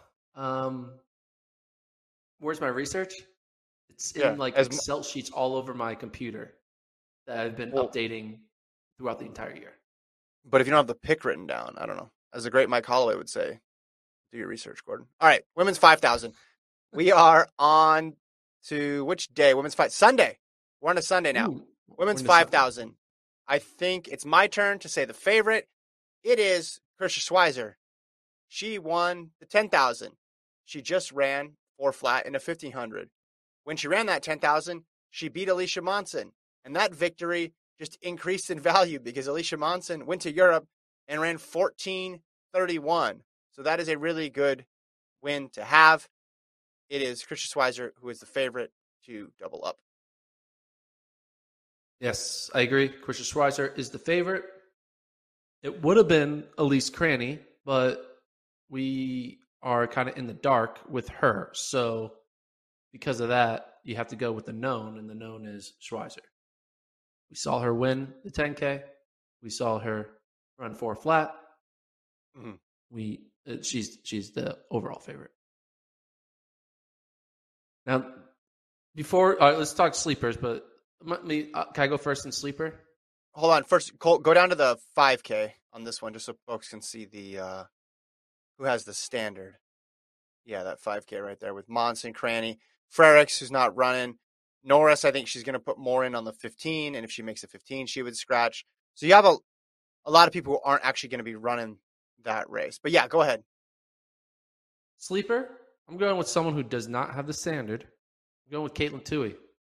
Where's my research? It's in Excel sheets all over my computer that I've been updating throughout the entire year. But if you don't have the pick written down, I don't know. As the great Mike Holloway would say, do your research, Gordon. All right, women's 5,000. We are on to which day? Women's 5 Sunday. We're on a Sunday now. Ooh, women's 5,000. I think it's my turn to say the favorite. It is Kersha Schweizer. She won the 10,000. She just ran 4 flat in a 1,500. When she ran that 10,000, she beat Alicia Monson. And that victory just increased in value because Alicia Monson went to Europe and ran 14:31. So that is a really good win to have. It is Kersha Schweizer who is the favorite to double up. Yes, I agree. Kersha Schweizer is the favorite. It would have been Elise Cranny, but we are kind of in the dark with her. So because of that, you have to go with the known, and the known is Schweizer. We saw her win the 10K. We saw her run 4 flat. Mm-hmm. She's the overall favorite. Now, let's talk sleepers, but can I go first in sleeper? Hold on. First, Cole, go down to the 5K on this one just so folks can see the who has the standard. Yeah, that 5K right there with Monson, Cranny, Frericks, who's not running. Norris, I think she's going to put more in on the 15, and if she makes a 15, she would scratch. So you have a lot of people who aren't actually going to be running that race. But yeah, go ahead. Sleeper, I'm going with someone who does not have the standard. I'm going with Caitlin Toohey.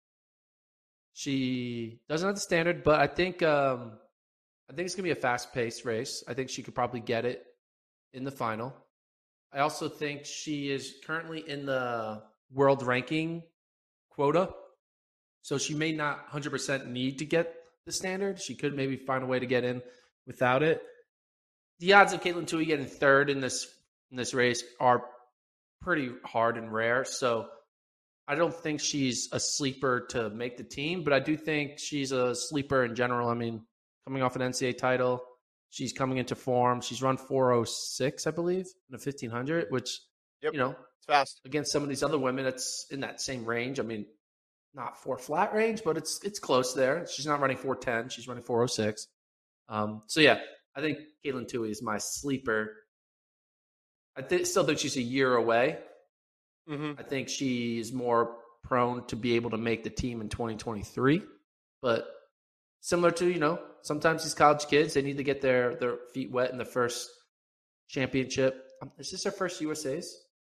She doesn't have the standard, but I think it's going to be a fast-paced race. I think she could probably get it in the final. I also think she is currently in the world ranking quota. So she may not 100% need to get the standard. She could maybe find a way to get in without it. The odds of Caitlin Toohey getting third in this race are pretty hard and rare. So I don't think she's a sleeper to make the team, but I do think she's a sleeper in general. I mean, coming off an NCAA title, she's coming into form. She's run 4:06, I believe, in a 1,500, which, it's fast. Against some of these other women, it's in that same range. I mean, not 4 flat range, but it's close there. She's not running 4:10. She's running 4:06. So, yeah, I think Caitlin Toohey is my sleeper. I still think she's a year away. Mm-hmm. I think she is more prone to be able to make the team in 2023. But similar to, sometimes these college kids, they need to get their feet wet in the first championship. Is this her first USAs?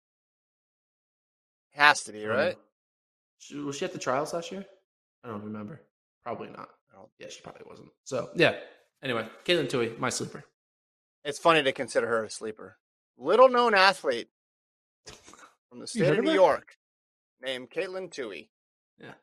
Has to be, right? Was she at the trials last year? I don't remember. Probably not. Yeah, she probably wasn't. So, yeah. Anyway, Caitlin Toohey, my sleeper. It's funny to consider her a sleeper. Little known athlete from the state of New York named Caitlin Tui. Yeah.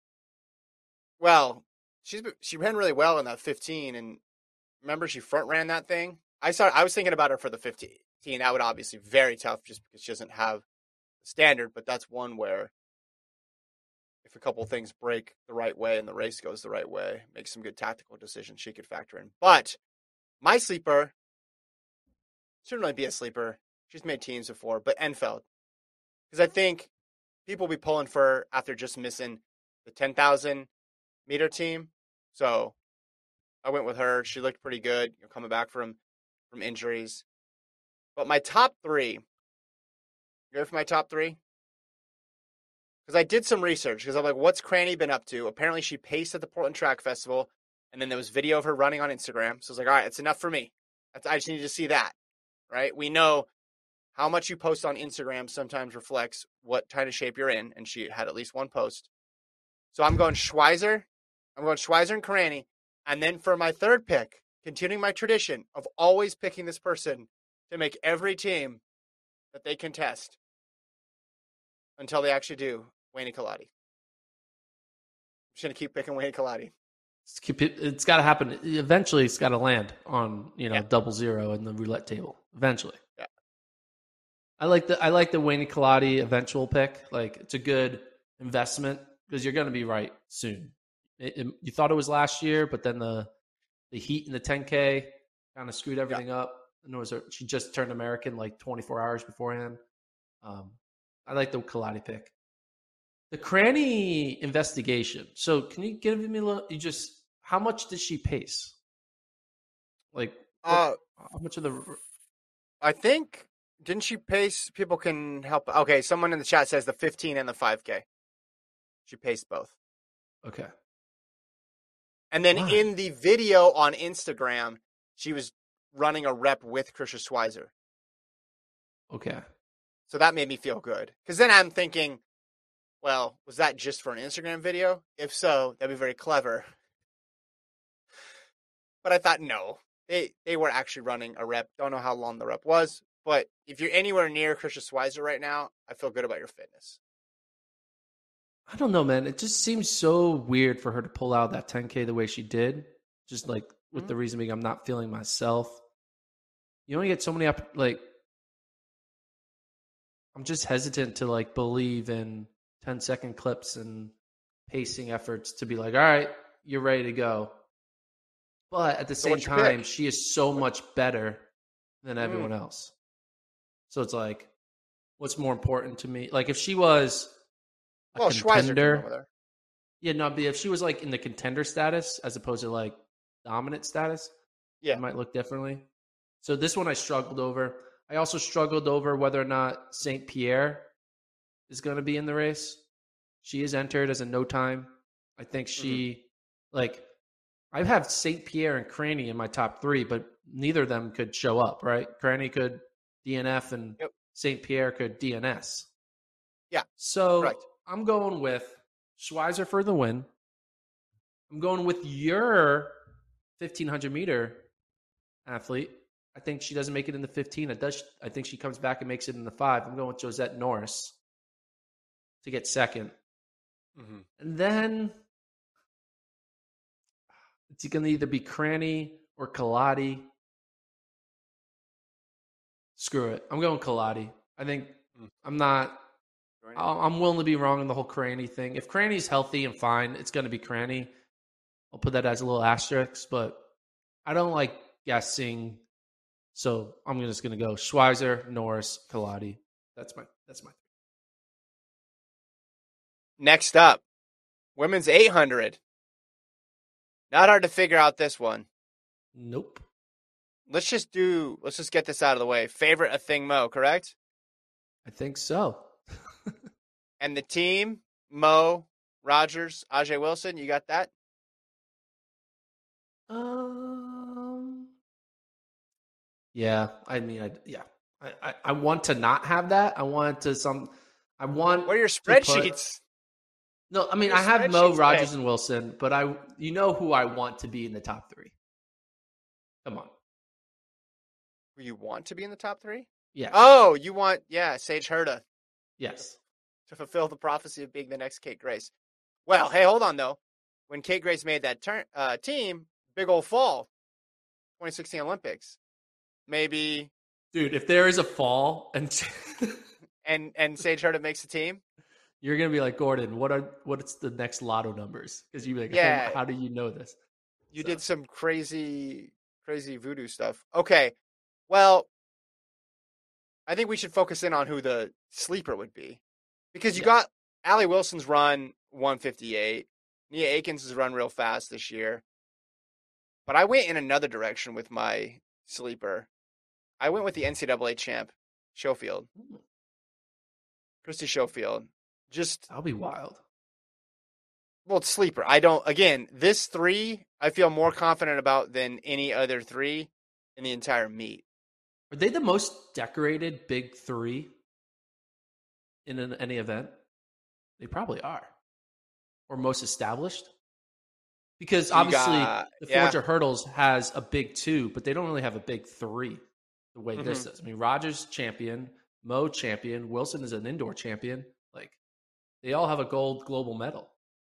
Well, she ran really well in that 15, and remember she front ran that thing. I was thinking about her for the 15. That would obviously be very tough just because she doesn't have the standard, but that's one where if a couple things break the right way and the race goes the right way, make some good tactical decisions, she could factor in. But my sleeper shouldn't really be a sleeper. She's made teams before, but Enfeld. Because I think people will be pulling for her after just missing the 10,000 meter team. So I went with her. She looked pretty good, coming back from injuries. But my top three, you ready for my top three? Because I did some research, because I'm like, what's Cranny been up to? Apparently she paced at the Portland Track Festival, and then there was video of her running on Instagram. So I was like, all right, it's enough for me. I just need to see that, right? We know how much you post on Instagram sometimes reflects what kind of shape you're in, and she had at least one post. So I'm going Schweizer. I'm going Schweizer and Cranny. And then for my third pick, continuing my tradition of always picking this person to make every team that they contest until they actually do, Wayne Kaladi. I'm just going to keep picking Wayne Kaladi. It's got to happen. Eventually, it's got to land on 0 in the roulette table. Eventually. Yeah. I like the Wayne Kaladi eventual pick. Like, it's a good investment because you're going to be right soon. You thought it was last year, but then the heat in the 10K kind of screwed everything up. And she just turned American like 24 hours beforehand. I like the Kaladi pick. The Cranny investigation. So can you give me a little? How much did she pace? Like, how much of the? I think didn't she pace? People can help. Okay, someone in the chat says the 15 and the 5K. She paced both. Okay. And then in the video on Instagram, she was running a rep with Krisha Schweizer. Okay. So that made me feel good. Because then I'm thinking, well, was that just for an Instagram video? If so, that'd be very clever. But I thought, no. They were actually running a rep. Don't know how long the rep was. But if you're anywhere near Krisha Schweizer right now, I feel good about your fitness. I don't know, man. It just seems so weird for her to pull out that 10K the way she did. Just like with the reason being I'm not feeling myself. You only get so many I'm just hesitant to believe in 10-second clips and pacing efforts to be like, all right, you're ready to go. But at the same time, she is so much better than everyone else. So it's like, what's more important to me? Like if she was a contender, but if she was in the contender status as opposed to dominant status, it might look differently. So this one I struggled over. I also struggled over whether or not St. Pierre is going to be in the race. She is entered as a no time. I think she I have St. Pierre and Cranny in my top three, but neither of them could show up, right? Cranny could DNF and St. Pierre could DNS. Yeah. So correct. I'm going with Schweizer for the win. I'm going with your 1,500 meter athlete. I think she doesn't make it in the 15. I think she comes back and makes it in the 5. I'm going with Josette Norris to get second. Mm-hmm. And then it's going to either be Cranny or Kaladi. Screw it. I'm going Kaladi. I think I'm willing to be wrong in the whole Cranny thing. If Cranny's healthy and fine, it's going to be Cranny. I'll put that as a little asterisk, but I don't like guessing. So I'm just going to go Schweizer, Norris, Kaladi. That's my. Next up, women's 800. Not hard to figure out this one. Nope. Let's just get this out of the way. Favorite Athing Mu, correct? I think so. And the team, Mo, Rogers, Ajay Wilson, you got that? Yeah. I mean, I want to not have that. What are your spreadsheets? No, I mean, I have Mo, Rogers, and Wilson, but who I want to be in the top 3. Come on. Who you want to be in the top 3? Yeah. Oh, you want Sage Herda. Yes. To fulfill the prophecy of being the next Kate Grace. Well, hey, hold on though. When Kate Grace made that team, big old fall, 2016 Olympics. Maybe, dude, if there is a fall and and Sage Herda makes the team, you're gonna be like, Gordon, what's the next lotto numbers? Because you'd be like, yeah, how do you know this? You did some crazy voodoo stuff. Okay, well, I think we should focus in on who the sleeper would be, because you got Allie Wilson's run 158. Nia Akins has run real fast this year. But I went in another direction with my sleeper. I went with the NCAA champ, Schofield. Christy Schofield. That'll be wild. Well, it's sleeper. This 3, I feel more confident about than any other 3 in the entire meet. Are they the most decorated big 3 in any event? They probably are. Or most established? Because obviously the 400 hurdles has a big 2, but they don't really have a big 3 the way this does. I mean, Rogers champion, Mo champion, Wilson is an indoor champion. Like, they all have a gold global medal.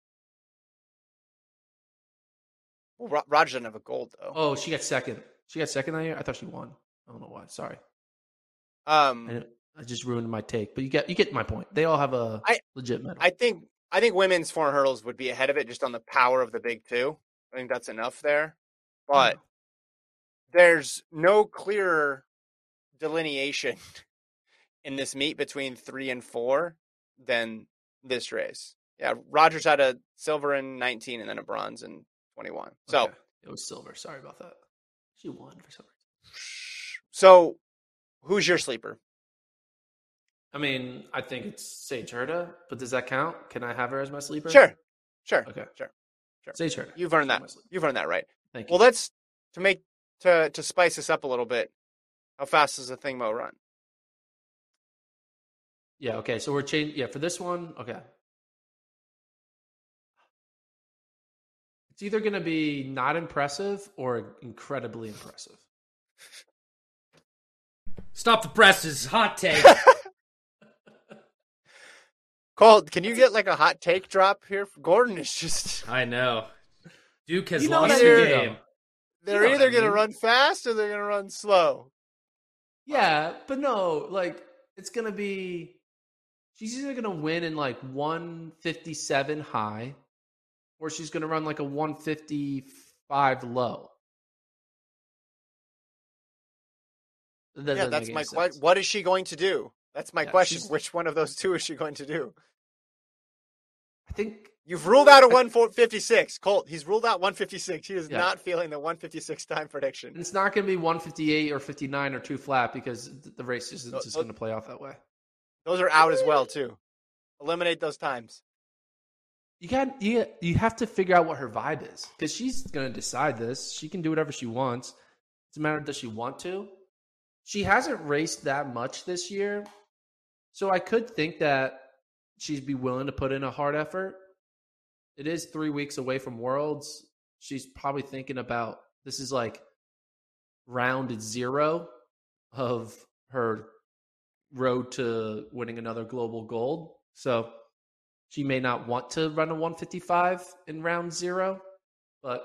Well, Rogers doesn't have a gold, though. Oh, she got second. She got second that year? I thought she won. I don't know why. Sorry. I just ruined my take, but you get my point. They all have a legit medal. I think women's 400 hurdles would be ahead of it just on the power of the big 2. I think that's enough there. But there's no clearer delineation in this meet between 3 and 4 than this race. Yeah, Rogers had a silver in 19 and then a bronze in 21. So it was silver. Sorry about that. She won for some reason. So who's your sleeper? I mean, I think it's Sage Herda, but does that count? Can I have her as my sleeper? Sure. Okay. Sure. Sage Herda. You've earned that. You've earned that right. Thank you. Well, let's to spice this up a little bit. How fast does the Thing Mo run? Yeah. Okay. So we're changing. Yeah, for this one. Okay. It's either going to be not impressive or incredibly impressive. Stop the presses. Hot take. Cole, can you get like a hot take drop here? Gordon is just... I know. Duke has you know lost the game. They're either going to run fast or they're going to run slow. Yeah, but no, like, it's going to be... She's either going to win in like 157 high or she's going to run like a 155 low. That's my question. What is she going to do? That's my question. Which one of those two is she going to do? I think you've ruled out a 156. Colt, he's ruled out 156. He is not feeling the 156 time prediction. It's not going to be 158 or 59 or 2 flat because the race isn't just going to play off that way. Those are out as well too. Eliminate those times. You have to figure out what her vibe is because she's going to decide this. She can do whatever she wants. It's a matter of does she want to. She hasn't raced that much this year, so I could think that she'd be willing to put in a hard effort. It is 3 weeks away from Worlds. She's probably thinking about this is like round 0 of her road to winning another global gold. So she may not want to run a 155 in round 0, but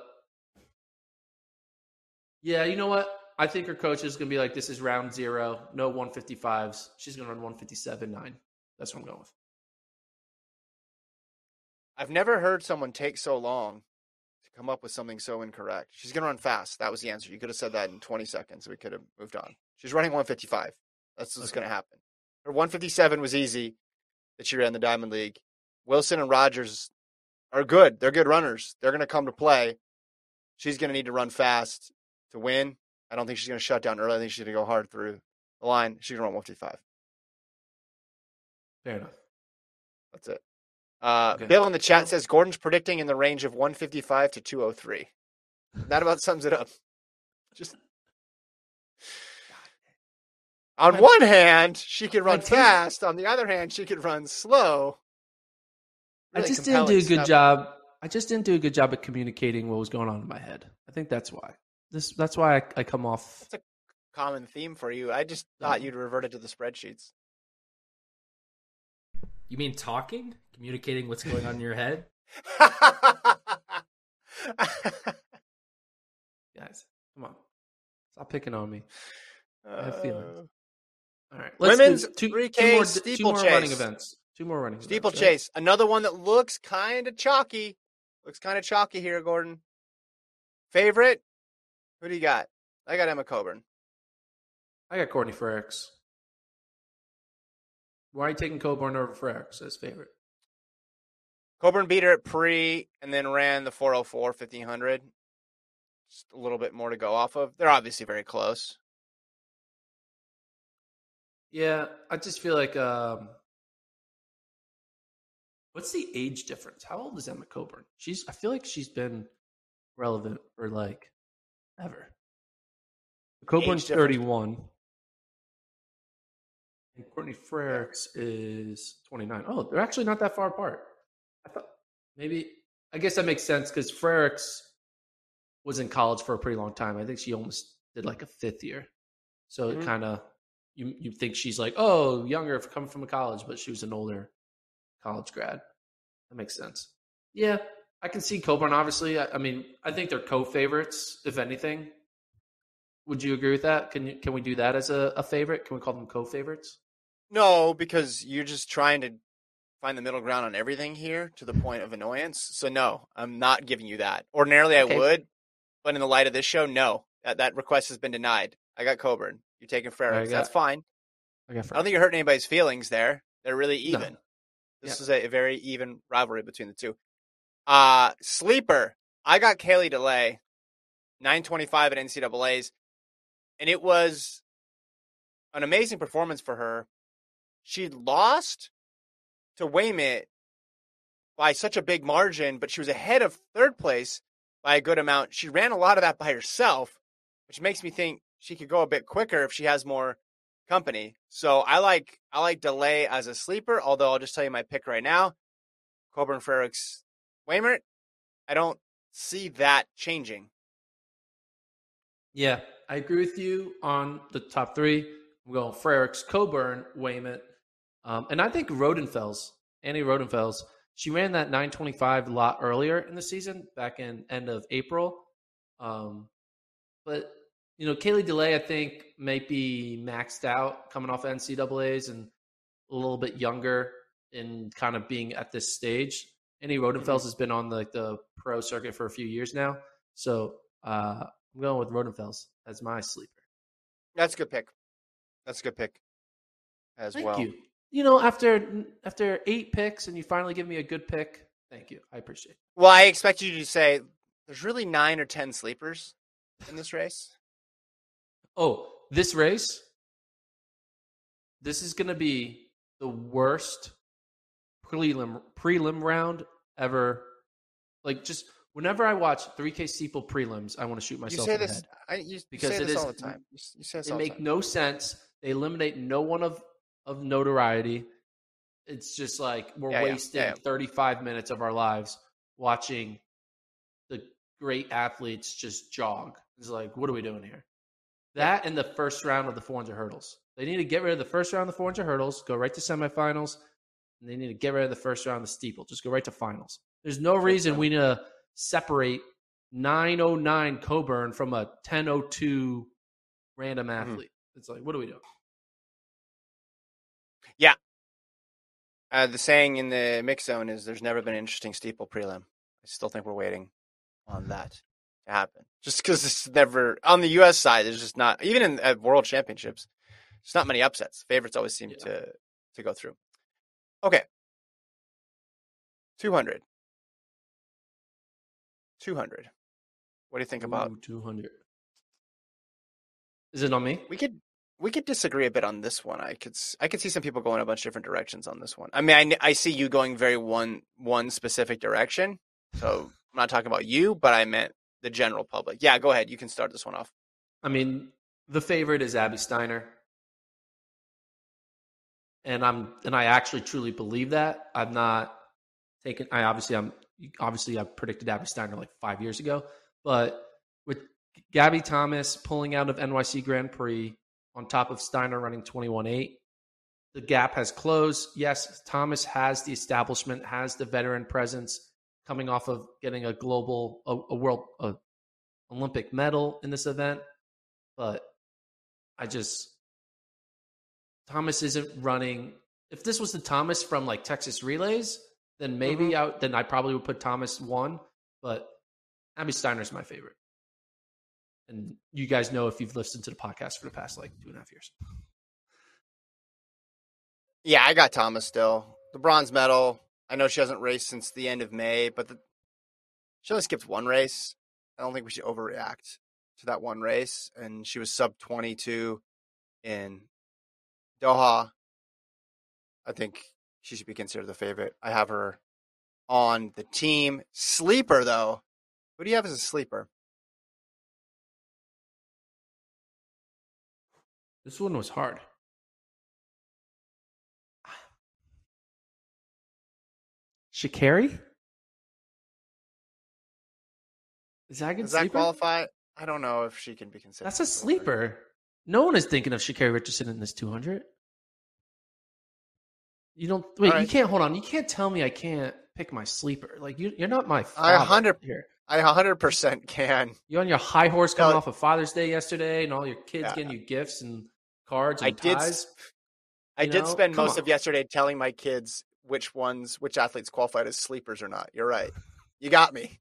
yeah, you know what? I think her coach is going to be like, this is round 0, no 155s. She's going to run 157.9. That's what I'm going with. I've never heard someone take so long to come up with something so incorrect. She's going to run fast. That was the answer. You could have said that in 20 seconds. We could have moved on. She's running 155. That's what's going to happen. Her 157 was easy that she ran the Diamond League. Wilson and Rogers are good. They're good runners. They're going to come to play. She's going to need to run fast to win. I don't think she's going to shut down early. I think she's going to go hard through the line. She's going to run 155. Fair enough. That's it. Okay. Bill in the chat says Gordon's predicting in the range of 155 to 203. That about sums it up. Just on one hand, she could run fast. On the other hand, she could run slow. Really I just didn't do a good job. I just didn't do a good job at communicating what was going on in my head. I think that's why. That's why I come off. It's a common theme for you. I just thought you'd reverted to the spreadsheets. You mean talking? Communicating what's going on in your head? Guys, come on. Stop picking on me. I have feelings. All right. Women's do 3K steeplechase. Two more running events. Steeplechase. Right? Another one that looks kind of chalky. Looks kind of chalky here, Gordon. Favorite? Who do you got? I got Emma Coburn. I got Courtney Frerichs. Why are you taking Coburn over Frerichs as favorite? Coburn beat her at pre and then ran the 404 1500. Just a little bit more to go off of. They're obviously very close. Yeah, I just feel like what's the age difference? How old is Emma Coburn? I feel like she's been relevant for like ever. Coburn's 31. And Courtney Frerichs is 29. Oh, they're actually not that far apart. I thought I guess that makes sense because Frerichs was in college for a pretty long time. I think she almost did like a fifth year. So it kind of, you think she's like, oh, younger coming from a college, but she was an older college grad. That makes sense. Yeah, I can see Coburn, obviously. I mean, I think they're co-favorites, if anything. Would you agree with that? Can we do that as a favorite? Can we call them co-favorites? No, because you're just trying to find the middle ground on everything here to the point of annoyance. So no, I'm not giving you that. Ordinarily I would, but in the light of this show, no. That request has been denied. I got Coburn. You're taking Frerichs. That's fine. I don't think you're hurting anybody's feelings there. They're really even. No. This is a very even rivalry between the two. Sleeper. I got Kaylee DeLay, 925 at NCAAs. And it was an amazing performance for her. She lost to Waymit by such a big margin, but she was ahead of third place by a good amount. She ran a lot of that by herself, which makes me think she could go a bit quicker if she has more company. So I like DeLay as a sleeper, although I'll just tell you my pick right now. Coburn, Frerichs, Waymert. I don't see that changing. Yeah, I agree with you on the top three. I'm going Frerichs, Coburn, Waymert. And I think Annie Rodenfels, she ran that 925 a lot earlier in the season, back in end of April. But, Kaylee DeLay, I think, might be maxed out coming off NCAAs and a little bit younger in kind of being at this stage. Annie Rodenfels has been on the pro circuit for a few years now. So I'm going with Rodenfels as my sleeper. That's a good pick. As well. Thank you. After 8 picks and you finally give me a good pick, thank you. I appreciate it. Well, I expect you to say there's really 9 or 10 sleepers in this race. Oh, this race? This is going to be the worst prelim round ever. Like, just whenever I watch 3K steeple prelims, I want to shoot myself in the head. You say this all the time. They make no sense. They eliminate no one of notoriety. It's just like we're wasting 35 minutes of our lives watching the great athletes just jog. It's like, what are we doing here? That and the first round of the 400 hurdles. They need to get rid of the first round of the 400 hurdles, go right to semifinals, and they need to get rid of the first round of the steeple. Just go right to finals. There's no reason we need to separate 909 Coburn from a 1002 random athlete. It's like, what are we doing? Yeah. The saying in the mix zone is there's never been an interesting steeple prelim. I still think we're waiting on that to happen. Just because it's never, on the U.S. side, there's just not, even at World Championships, there's not many upsets. Favorites always seem to go through. Okay. 200. What do you think about 200? Is it on me? We could disagree a bit on this one. I could see some people going a bunch of different directions on this one. I mean, I see you going very one specific direction. So I'm not talking about you, but I meant the general public. Yeah, go ahead. You can start this one off. I mean, the favorite is Abby Steiner. And I actually truly believe that. I'm not taking, I predicted Abby Steiner like 5 years ago, but with Gabby Thomas pulling out of NYC Grand Prix on top of Steiner running 21.8. The gap has closed. Yes, Thomas has the establishment, has the veteran presence coming off of getting a world Olympic medal in this event. But Thomas isn't running. If this was the Thomas from like Texas Relays, then maybe I probably would put Thomas 1. But Abby Steiner's my favorite. And you guys know if you've listened to the podcast for the past like 2.5 years. Yeah, I got Thomas still. The bronze medal. I know she hasn't raced since the end of May, but she only skipped one race. I don't think we should overreact to that one race. And she was sub 22 in Doha. I think she should be considered the favorite. I have her on the team. Sleeper, though. Who do you have as a sleeper? This one was hard. Sha'Carri? Is that a good Does sleeper? that qualify? I don't know if she can be considered. That's a sleeper. No one is thinking of Sha'Carri Richardson in this 200. You don't wait. Right. You can't hold on. You can't tell me I can't pick my sleeper. Like you're not my father here. I 100% can. You on your high horse coming off of Father's Day yesterday, and all your kids getting you gifts and cards and ties. I did spend most of yesterday telling my kids which athletes qualified as sleepers or not. You're right. You got me.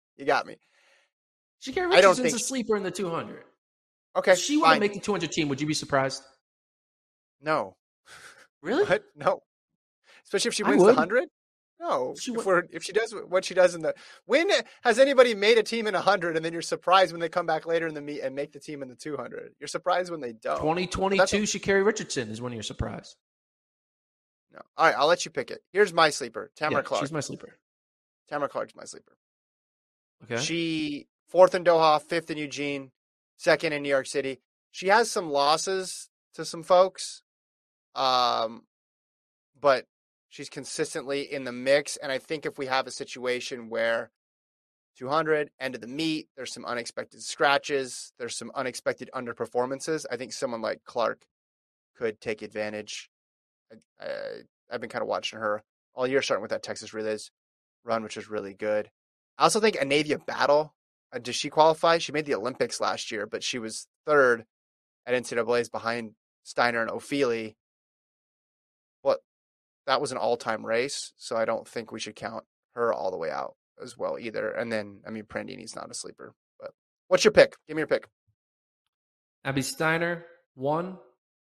Sha'Carri Richardson's a sleeper in the 200. Okay, if she want to make the 200 team, would you be surprised? No. Really? What? No. Especially if she wins the 100? No. If she does what she does in the when has anybody made a team in 100 and then you're surprised when they come back later in the meet and make the team in the 200? You're surprised when they don't. 2022 Sha'Carri Richardson is when you're surprised. No. All right, I'll let you pick it. Here's my sleeper, Tamara Clark. She's my sleeper. Tamara Clark's my sleeper. Okay. She 4th in Doha, 5th in Eugene, 2nd in New York City. She has some losses to some folks, but she's consistently in the mix. And I think if we have a situation where 200, end of the meet, there's some unexpected scratches, there's some unexpected underperformances, I think someone like Clark could take advantage. I've been kind of watching her all year, starting with that Texas Relays run, which was really good. I also think Anavia Battle, does she qualify? She made the Olympics last year, but she was 3rd at NCAA's behind Steiner and Ofili. But that was an all-time race, so I don't think we should count her all the way out as well either. And then, Prandini's not a sleeper. But what's your pick? Give me your pick. Abby Steiner, 1.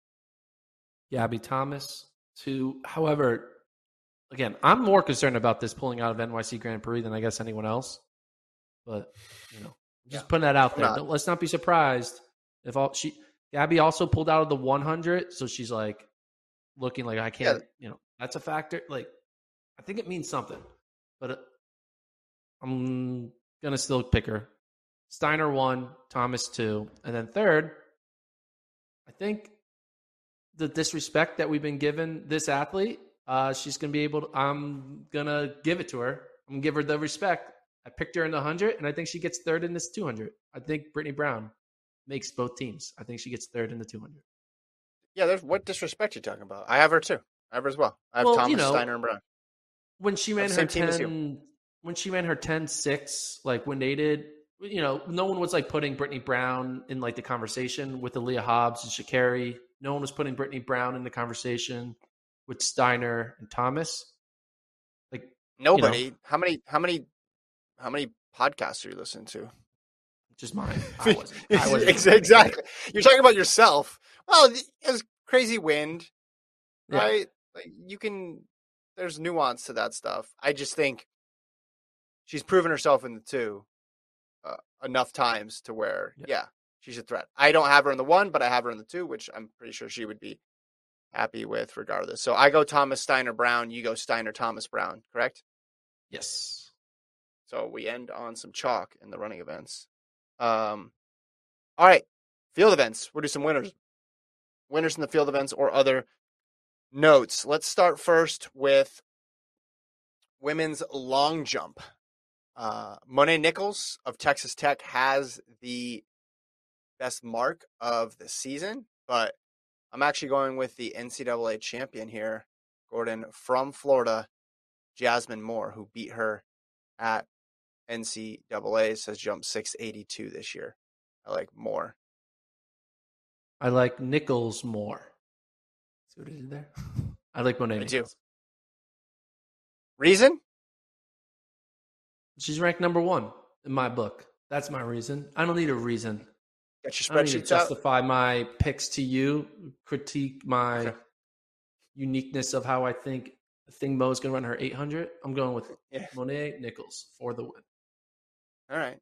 Gabby Thomas, 2. However, again, I'm more concerned about this pulling out of NYC Grand Prix than I guess anyone else. But, just putting that out there. Let's not be surprised if Gabby also pulled out of the 100, so she's like looking like I can't, that's a factor. Like, I think it means something, but I'm going to still pick her. Steiner 1, Thomas 2, and then 3rd, I think the disrespect that we've been given this athlete, she's going to be able to, I'm going to give it to her. I'm going to give her the respect. I picked her in the 100, and I think she gets 3rd in this 200. I think Brittany Brown makes both teams. I think she gets 3rd in the 200. Yeah, what disrespect are you talking about? I have her too. I have her as well. I have Thomas, Steiner, and Brown. When she ran her 10.6, like when they did, no one was like putting Brittany Brown in like the conversation with Aaliyah Hobbs and Sha'Carri. No one was putting Brittany Brown in the conversation with Steiner and Thomas. Like nobody. How many podcasts are you listening to? Just mine. I wasn't exactly. You're talking about yourself. Well, it was crazy wind, right? Like there's nuance to that stuff. I just think she's proven herself in the 2 enough times to where, she's a threat. I don't have her in the 1, but I have her in the 2, which I'm pretty sure she would be happy with regardless. So I go Thomas, Steiner, Brown. You go Steiner, Thomas, Brown, correct? Yes. So we end on some chalk in the running events. All right, field events. We'll do some winners. Winners in the field events or other notes. Let's start first with women's long jump. Monet Nichols of Texas Tech has the best mark of the season, but I'm actually going with the NCAA champion here, Gordon, from Florida, Jasmine Moore, who beat her at NCAA, says jump 682 this year. I like Moore. I like Nichols more. See what I did there? I like Monet Nichols. Reason? She's ranked number 1 in my book. That's my reason. I don't need a reason. Got your I don't need to spreadsheets justify my picks to you, critique my uniqueness of how I think Thing Mo is going to run her 800. I'm going with Monet Nichols for the win. All right.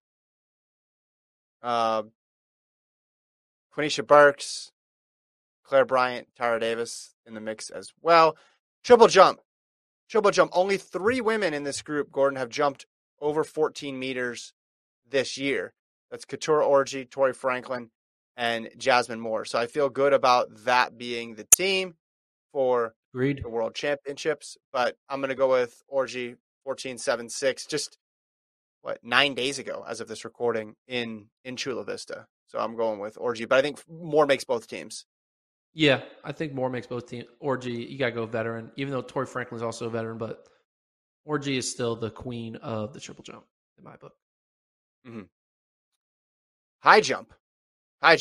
Quenisha Burks, Claire Bryant, Tara Davis in the mix as well. Triple jump. Only 3 women in this group, Gordon, have jumped over 14 meters this year. That's Couture Orji, Tori Franklin, and Jasmine Moore. So I feel good about that being the team for the World Championships. But I'm going to go with Orji 14.76. Just 9 days ago, as of this recording, in Chula Vista. So I'm going with Orji, but I think Moore makes both teams. Yeah, I think Moore makes both teams. Orji, you got to go veteran, even though Tori Franklin is also a veteran, but Orji is still the queen of the triple jump in my book. Mm-hmm. High jump. If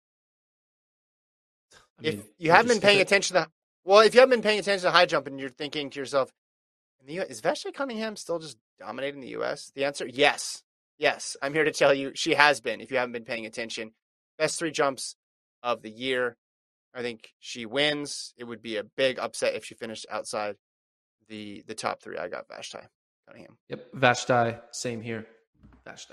you haven't been paying attention to high jump and you're thinking to yourself, is Vesha Cunningham still just dominating the U.S.? The answer, yes. Yes, I'm here to tell you she has been, if you haven't been paying attention. Best 3 jumps of the year. I think she wins. It would be a big upset if she finished outside the top 3. I got Vashti Cunningham. Yep, Vashti, same here. Vashti.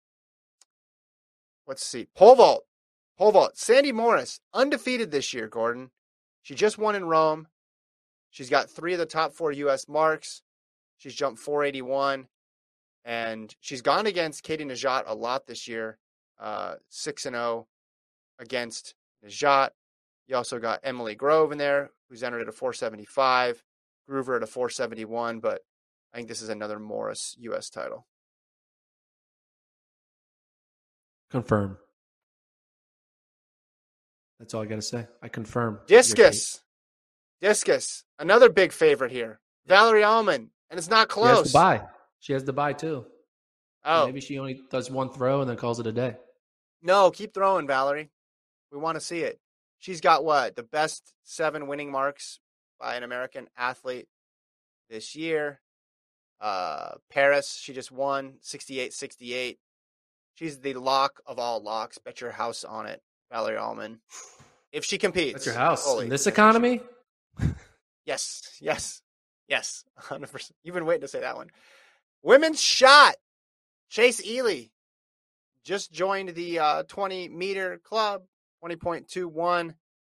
Let's see. Pole vault. Sandy Morris, undefeated this year, Gordon. She just won in Rome. She's got 3 of the top 4 U.S. marks. She's jumped 481. And she's gone against Katie Najat a lot this year. 6-0 against Najat. You also got Emily Grove in there, who's entered at a 475. Groover at a 471. But I think this is another Morris U.S. title. Confirm. That's all I got to say. I confirm. Discus. Another big favorite here. Valerie Allman. And it's not close. She has to buy too. Oh. So maybe she only does 1 throw and then calls it a day. No, keep throwing, Valerie. We want to see it. She's got the best 7 winning marks by an American athlete this year. Paris, she just won 68-68. She's the lock of all locks. Bet your house on it, Valerie Allman. If she competes. Bet your house. In this economy? Yes. 100%. You've been waiting to say that one. Women's shot. Chase Ely just joined the 20-meter club, 20.21.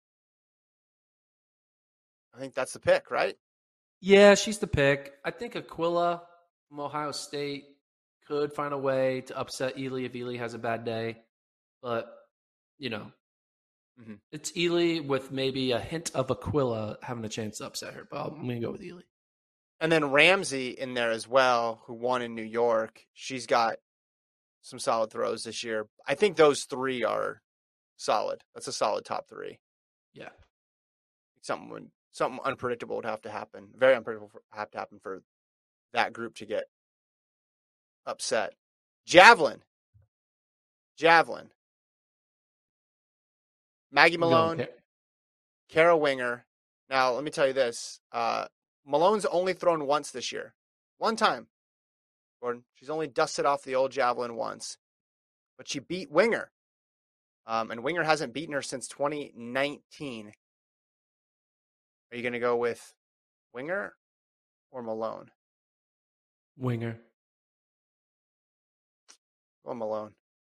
I think that's the pick, right? Yeah, she's the pick. I think Aquila from Ohio State could find a way to upset Ely if Ely has a bad day. But, it's Ely with maybe a hint of Aquila having a chance to upset her. But I'm going to go with Ely. And then Ramsey in there as well, who won in New York. She's got some solid throws this year. I think those 3 are solid. That's a solid top 3. Yeah. Something unpredictable would have to happen. Very unpredictable have to happen for that group to get upset. Javelin. Maggie Malone, Kara Winger. Now, let me tell you this. Malone's only thrown once this year. 1 time. Gordon. She's only dusted off the old javelin once. But she beat Winger. And Winger hasn't beaten her since 2019. Are you going to go with Winger or Malone? Winger. Go Malone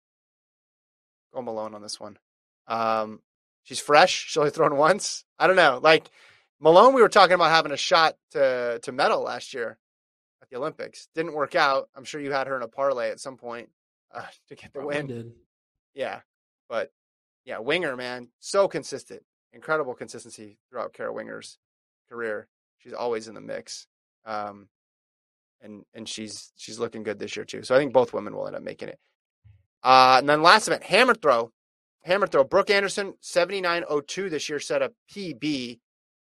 on this one. She's fresh. She's only thrown once. I don't know. Malone, we were talking about having a shot to medal last year at the Olympics. Didn't work out. I'm sure you had her in a parlay at some point to get the win. Did. Yeah. But, yeah, Winger, man, so consistent. Incredible consistency throughout Kara Winger's career. She's always in the mix. And she's looking good this year, too. So I think both women will end up making it. And then last event, hammer throw. hammer throw. Brooke Anderson, 79.02 this year, set a PB.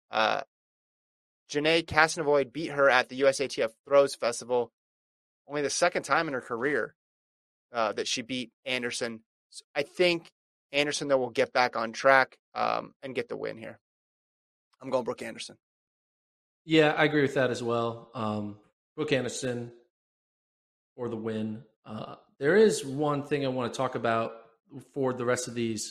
Janae Casnavoid beat her at the USATF Throws Festival. Only the second time in her career that she beat Anderson. So I think Anderson, though, will get back on track and get the win here. I'm going Brooke Anderson. Yeah, I agree with that as well. Brooke Anderson for the win. There is one thing I want to talk about for the rest of these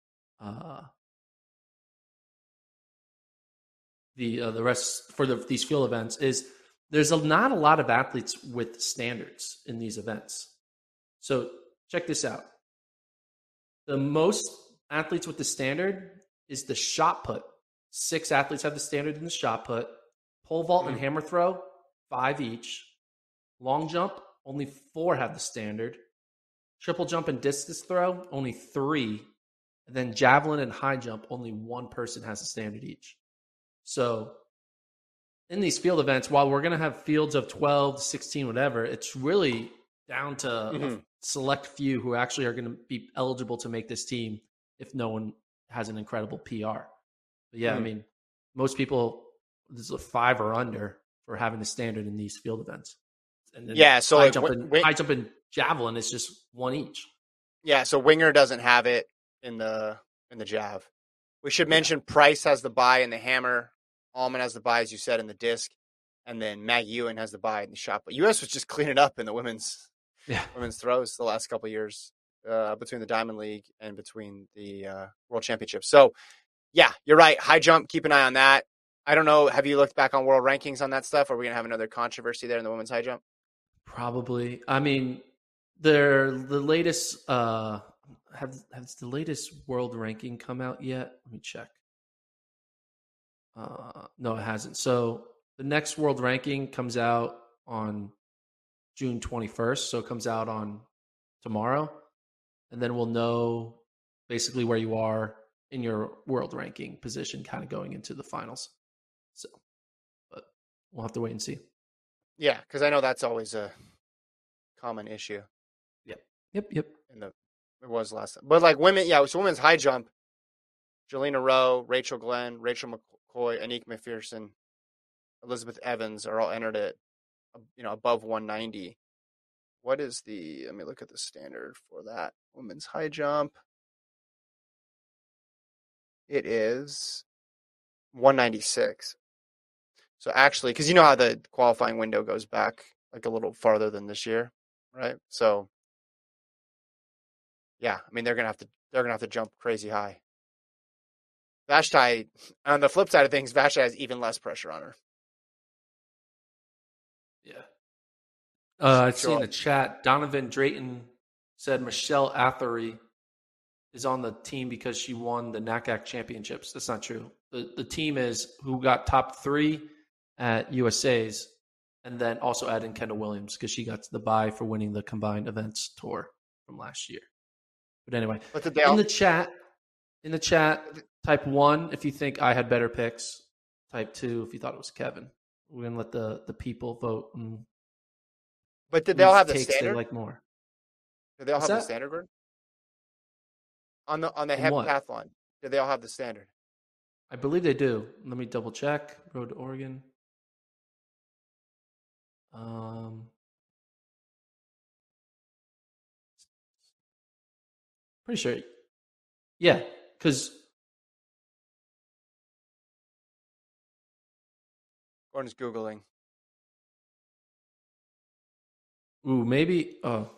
these field events is there's not a lot of athletes with standards in these events. So check this out. The most athletes with the standard is the shot put. 6 athletes have the standard in the shot put. Pole vault and hammer throw, 5 each. Long jump, only 4 have the standard. Triple jump and discus throw, only 3. And then javelin and high jump, only 1 person has a standard each. So in these field events, while we're going to have fields of 12, 16, whatever, it's really down to a select few who actually are going to be eligible to make this team if no one has an incredible PR. But yeah, I mean, most people, this is a 5 or under for having the standard in these field events. And then so high jump and javelin is just 1 each. Yeah, so Winger doesn't have it in the jav. We should mention Price has the bye in the hammer. Allman has the bye, as you said, in the disc. And then Maggie Ewan has the bye in the shot. But U.S. was just cleaning up in the women's throws the last couple of years between the Diamond League and between the World Championships. So, yeah, you're right. High jump, keep an eye on that. I don't know. Have you looked back on world rankings on that stuff? Are we going to have another controversy there in the women's high jump? Probably. I mean, the latest has the latest world ranking come out yet? Let me check. No, it hasn't. So the next world ranking comes out on June 21st. So it comes out on tomorrow. And then we'll know basically where you are in your world ranking position kind of going into the finals. So, but we'll have to wait and see. Yeah, because I know that's always a common issue. Yep. It was last time. But like women, so women's high jump, Jelena Rowe, Rachel Glenn, Rachel McCoy, Anik McPherson, Elizabeth Evans are all entered at, above 190. What is let me look at the standard for that women's high jump. It is 196. So actually, because you know how the qualifying window goes back like a little farther than this year, right? So yeah, I mean they're gonna have to jump crazy high. Vashti, on the flip side of things, Vashti has even less pressure on her. Yeah. I see in the chat, Donovan Drayton said Michelle Athery is on the team because she won the NACAC championships. That's not true. The team is who got top 3 at USA's, and then also add in Kendall Williams because she got the bye for winning the combined events tour from last year. But anyway, in the chat, type 1 if you think I had better picks. Type 2 if you thought it was Kevin. We're gonna let the people vote. But did they all have the standard? They like more. Did they all have the standard, Gordon? On the heptathlon, did they all have the standard? I believe they do. Let me double check. Road to Oregon. Pretty sure. Yeah, because Gordon's Googling. Ooh, maybe.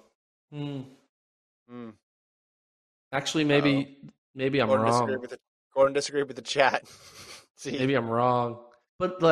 Actually, maybe I'm wrong. Gordon disagreed with the chat. See? Maybe I'm wrong, but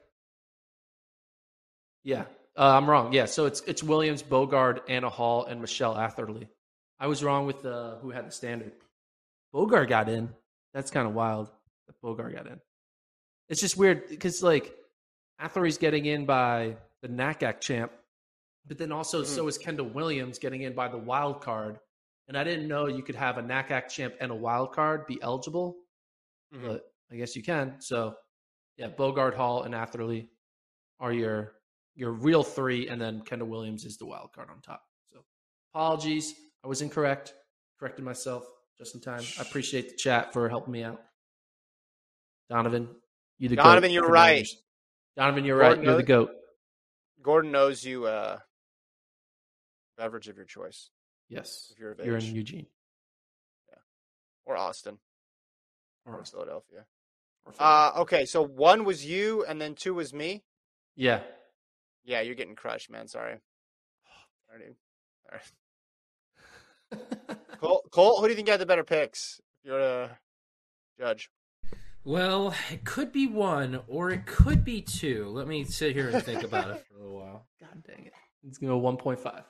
I'm wrong. Yeah, so it's Williams, Bogard, Anna Hall, and Michelle Atherley. I was wrong with who had the standard. Bogard got in. That's kind of wild that Bogard got in. It's just weird because Atherley's getting in by the NACAC champ, but then also so is Kendall Williams getting in by the wild card. And I didn't know you could have a NACAC champ and a wild card be eligible, but I guess you can. So, yeah, Bogard, Hall, and Atherley are your real 3, and then Kendall Williams is the wild card on top. So, apologies, I was incorrect. Corrected myself. just in time. I appreciate the chat for helping me out. Donovan, you're the Donovan, GOAT. you're right. Donovan, you're Gordon right. You're the GOAT. Gordon knows you beverage of your choice. Yes. If you're of You're age. in Eugene. Yeah. Or Austin. Or Philadelphia. Philadelphia. Okay, so 1 was you and then 2 was me? Yeah. Yeah, you're getting crushed, man. Sorry. All right. Colt, who do you think had the better picks? You're a judge. Well, it could be 1 or it could be 2. Let me sit here and think about it for a little while. God dang it. It's going to go 1.5.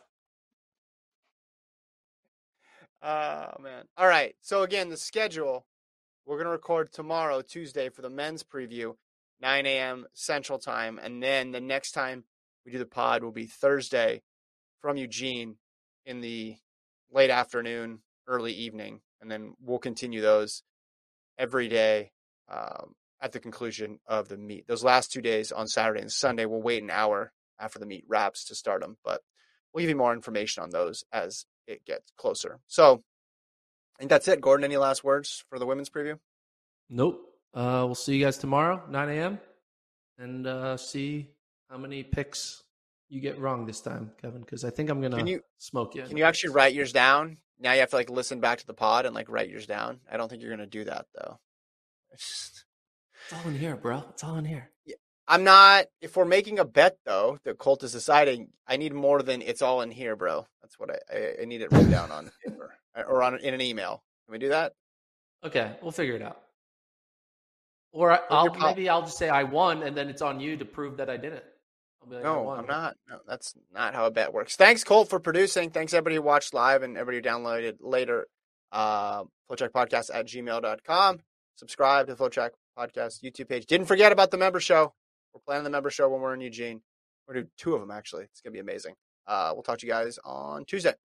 Oh, man. All right. So, again, the schedule, we're going to record tomorrow, Tuesday, for the men's preview, 9 a.m. Central Time. And then the next time we do the pod will be Thursday from Eugene in the late afternoon, early evening. And then we'll continue those every day at the conclusion of the meet. Those last 2 days on Saturday and Sunday, we'll wait an hour after the meet wraps to start them. But we'll give you more information on those as it gets closer. So I think that's it. Gordon, any last words for the women's preview? Nope. We'll see you guys tomorrow, 9 a.m. And see how many picks you get wrong this time, Kevin, because I think I'm going to smoke you. Can you actually write yours down? Now you have to listen back to the pod and write yours down. I don't think you're going to do that, though. It's all in here, bro. It's all in here. Yeah. I'm not. If we're making a bet, though, that Colt is deciding, I need more than it's all in here, bro. That's what I need it written down on paper or in an email. Can we do that? Okay, we'll figure it out. Or maybe I'll just say I won, and then it's on you to prove that I didn't. I'll be like, no, I'm not. No, that's not how a bet works. Thanks, Colt, for producing. Thanks, everybody who watched live and everybody who downloaded later. FlowTrackPodcast@gmail.com. Subscribe to the FlowTrack Podcast YouTube page. Didn't forget about the member show. We're planning the member show when we're in Eugene. We're going to do 2 of them, actually. It's going to be amazing. We'll talk to you guys on Tuesday.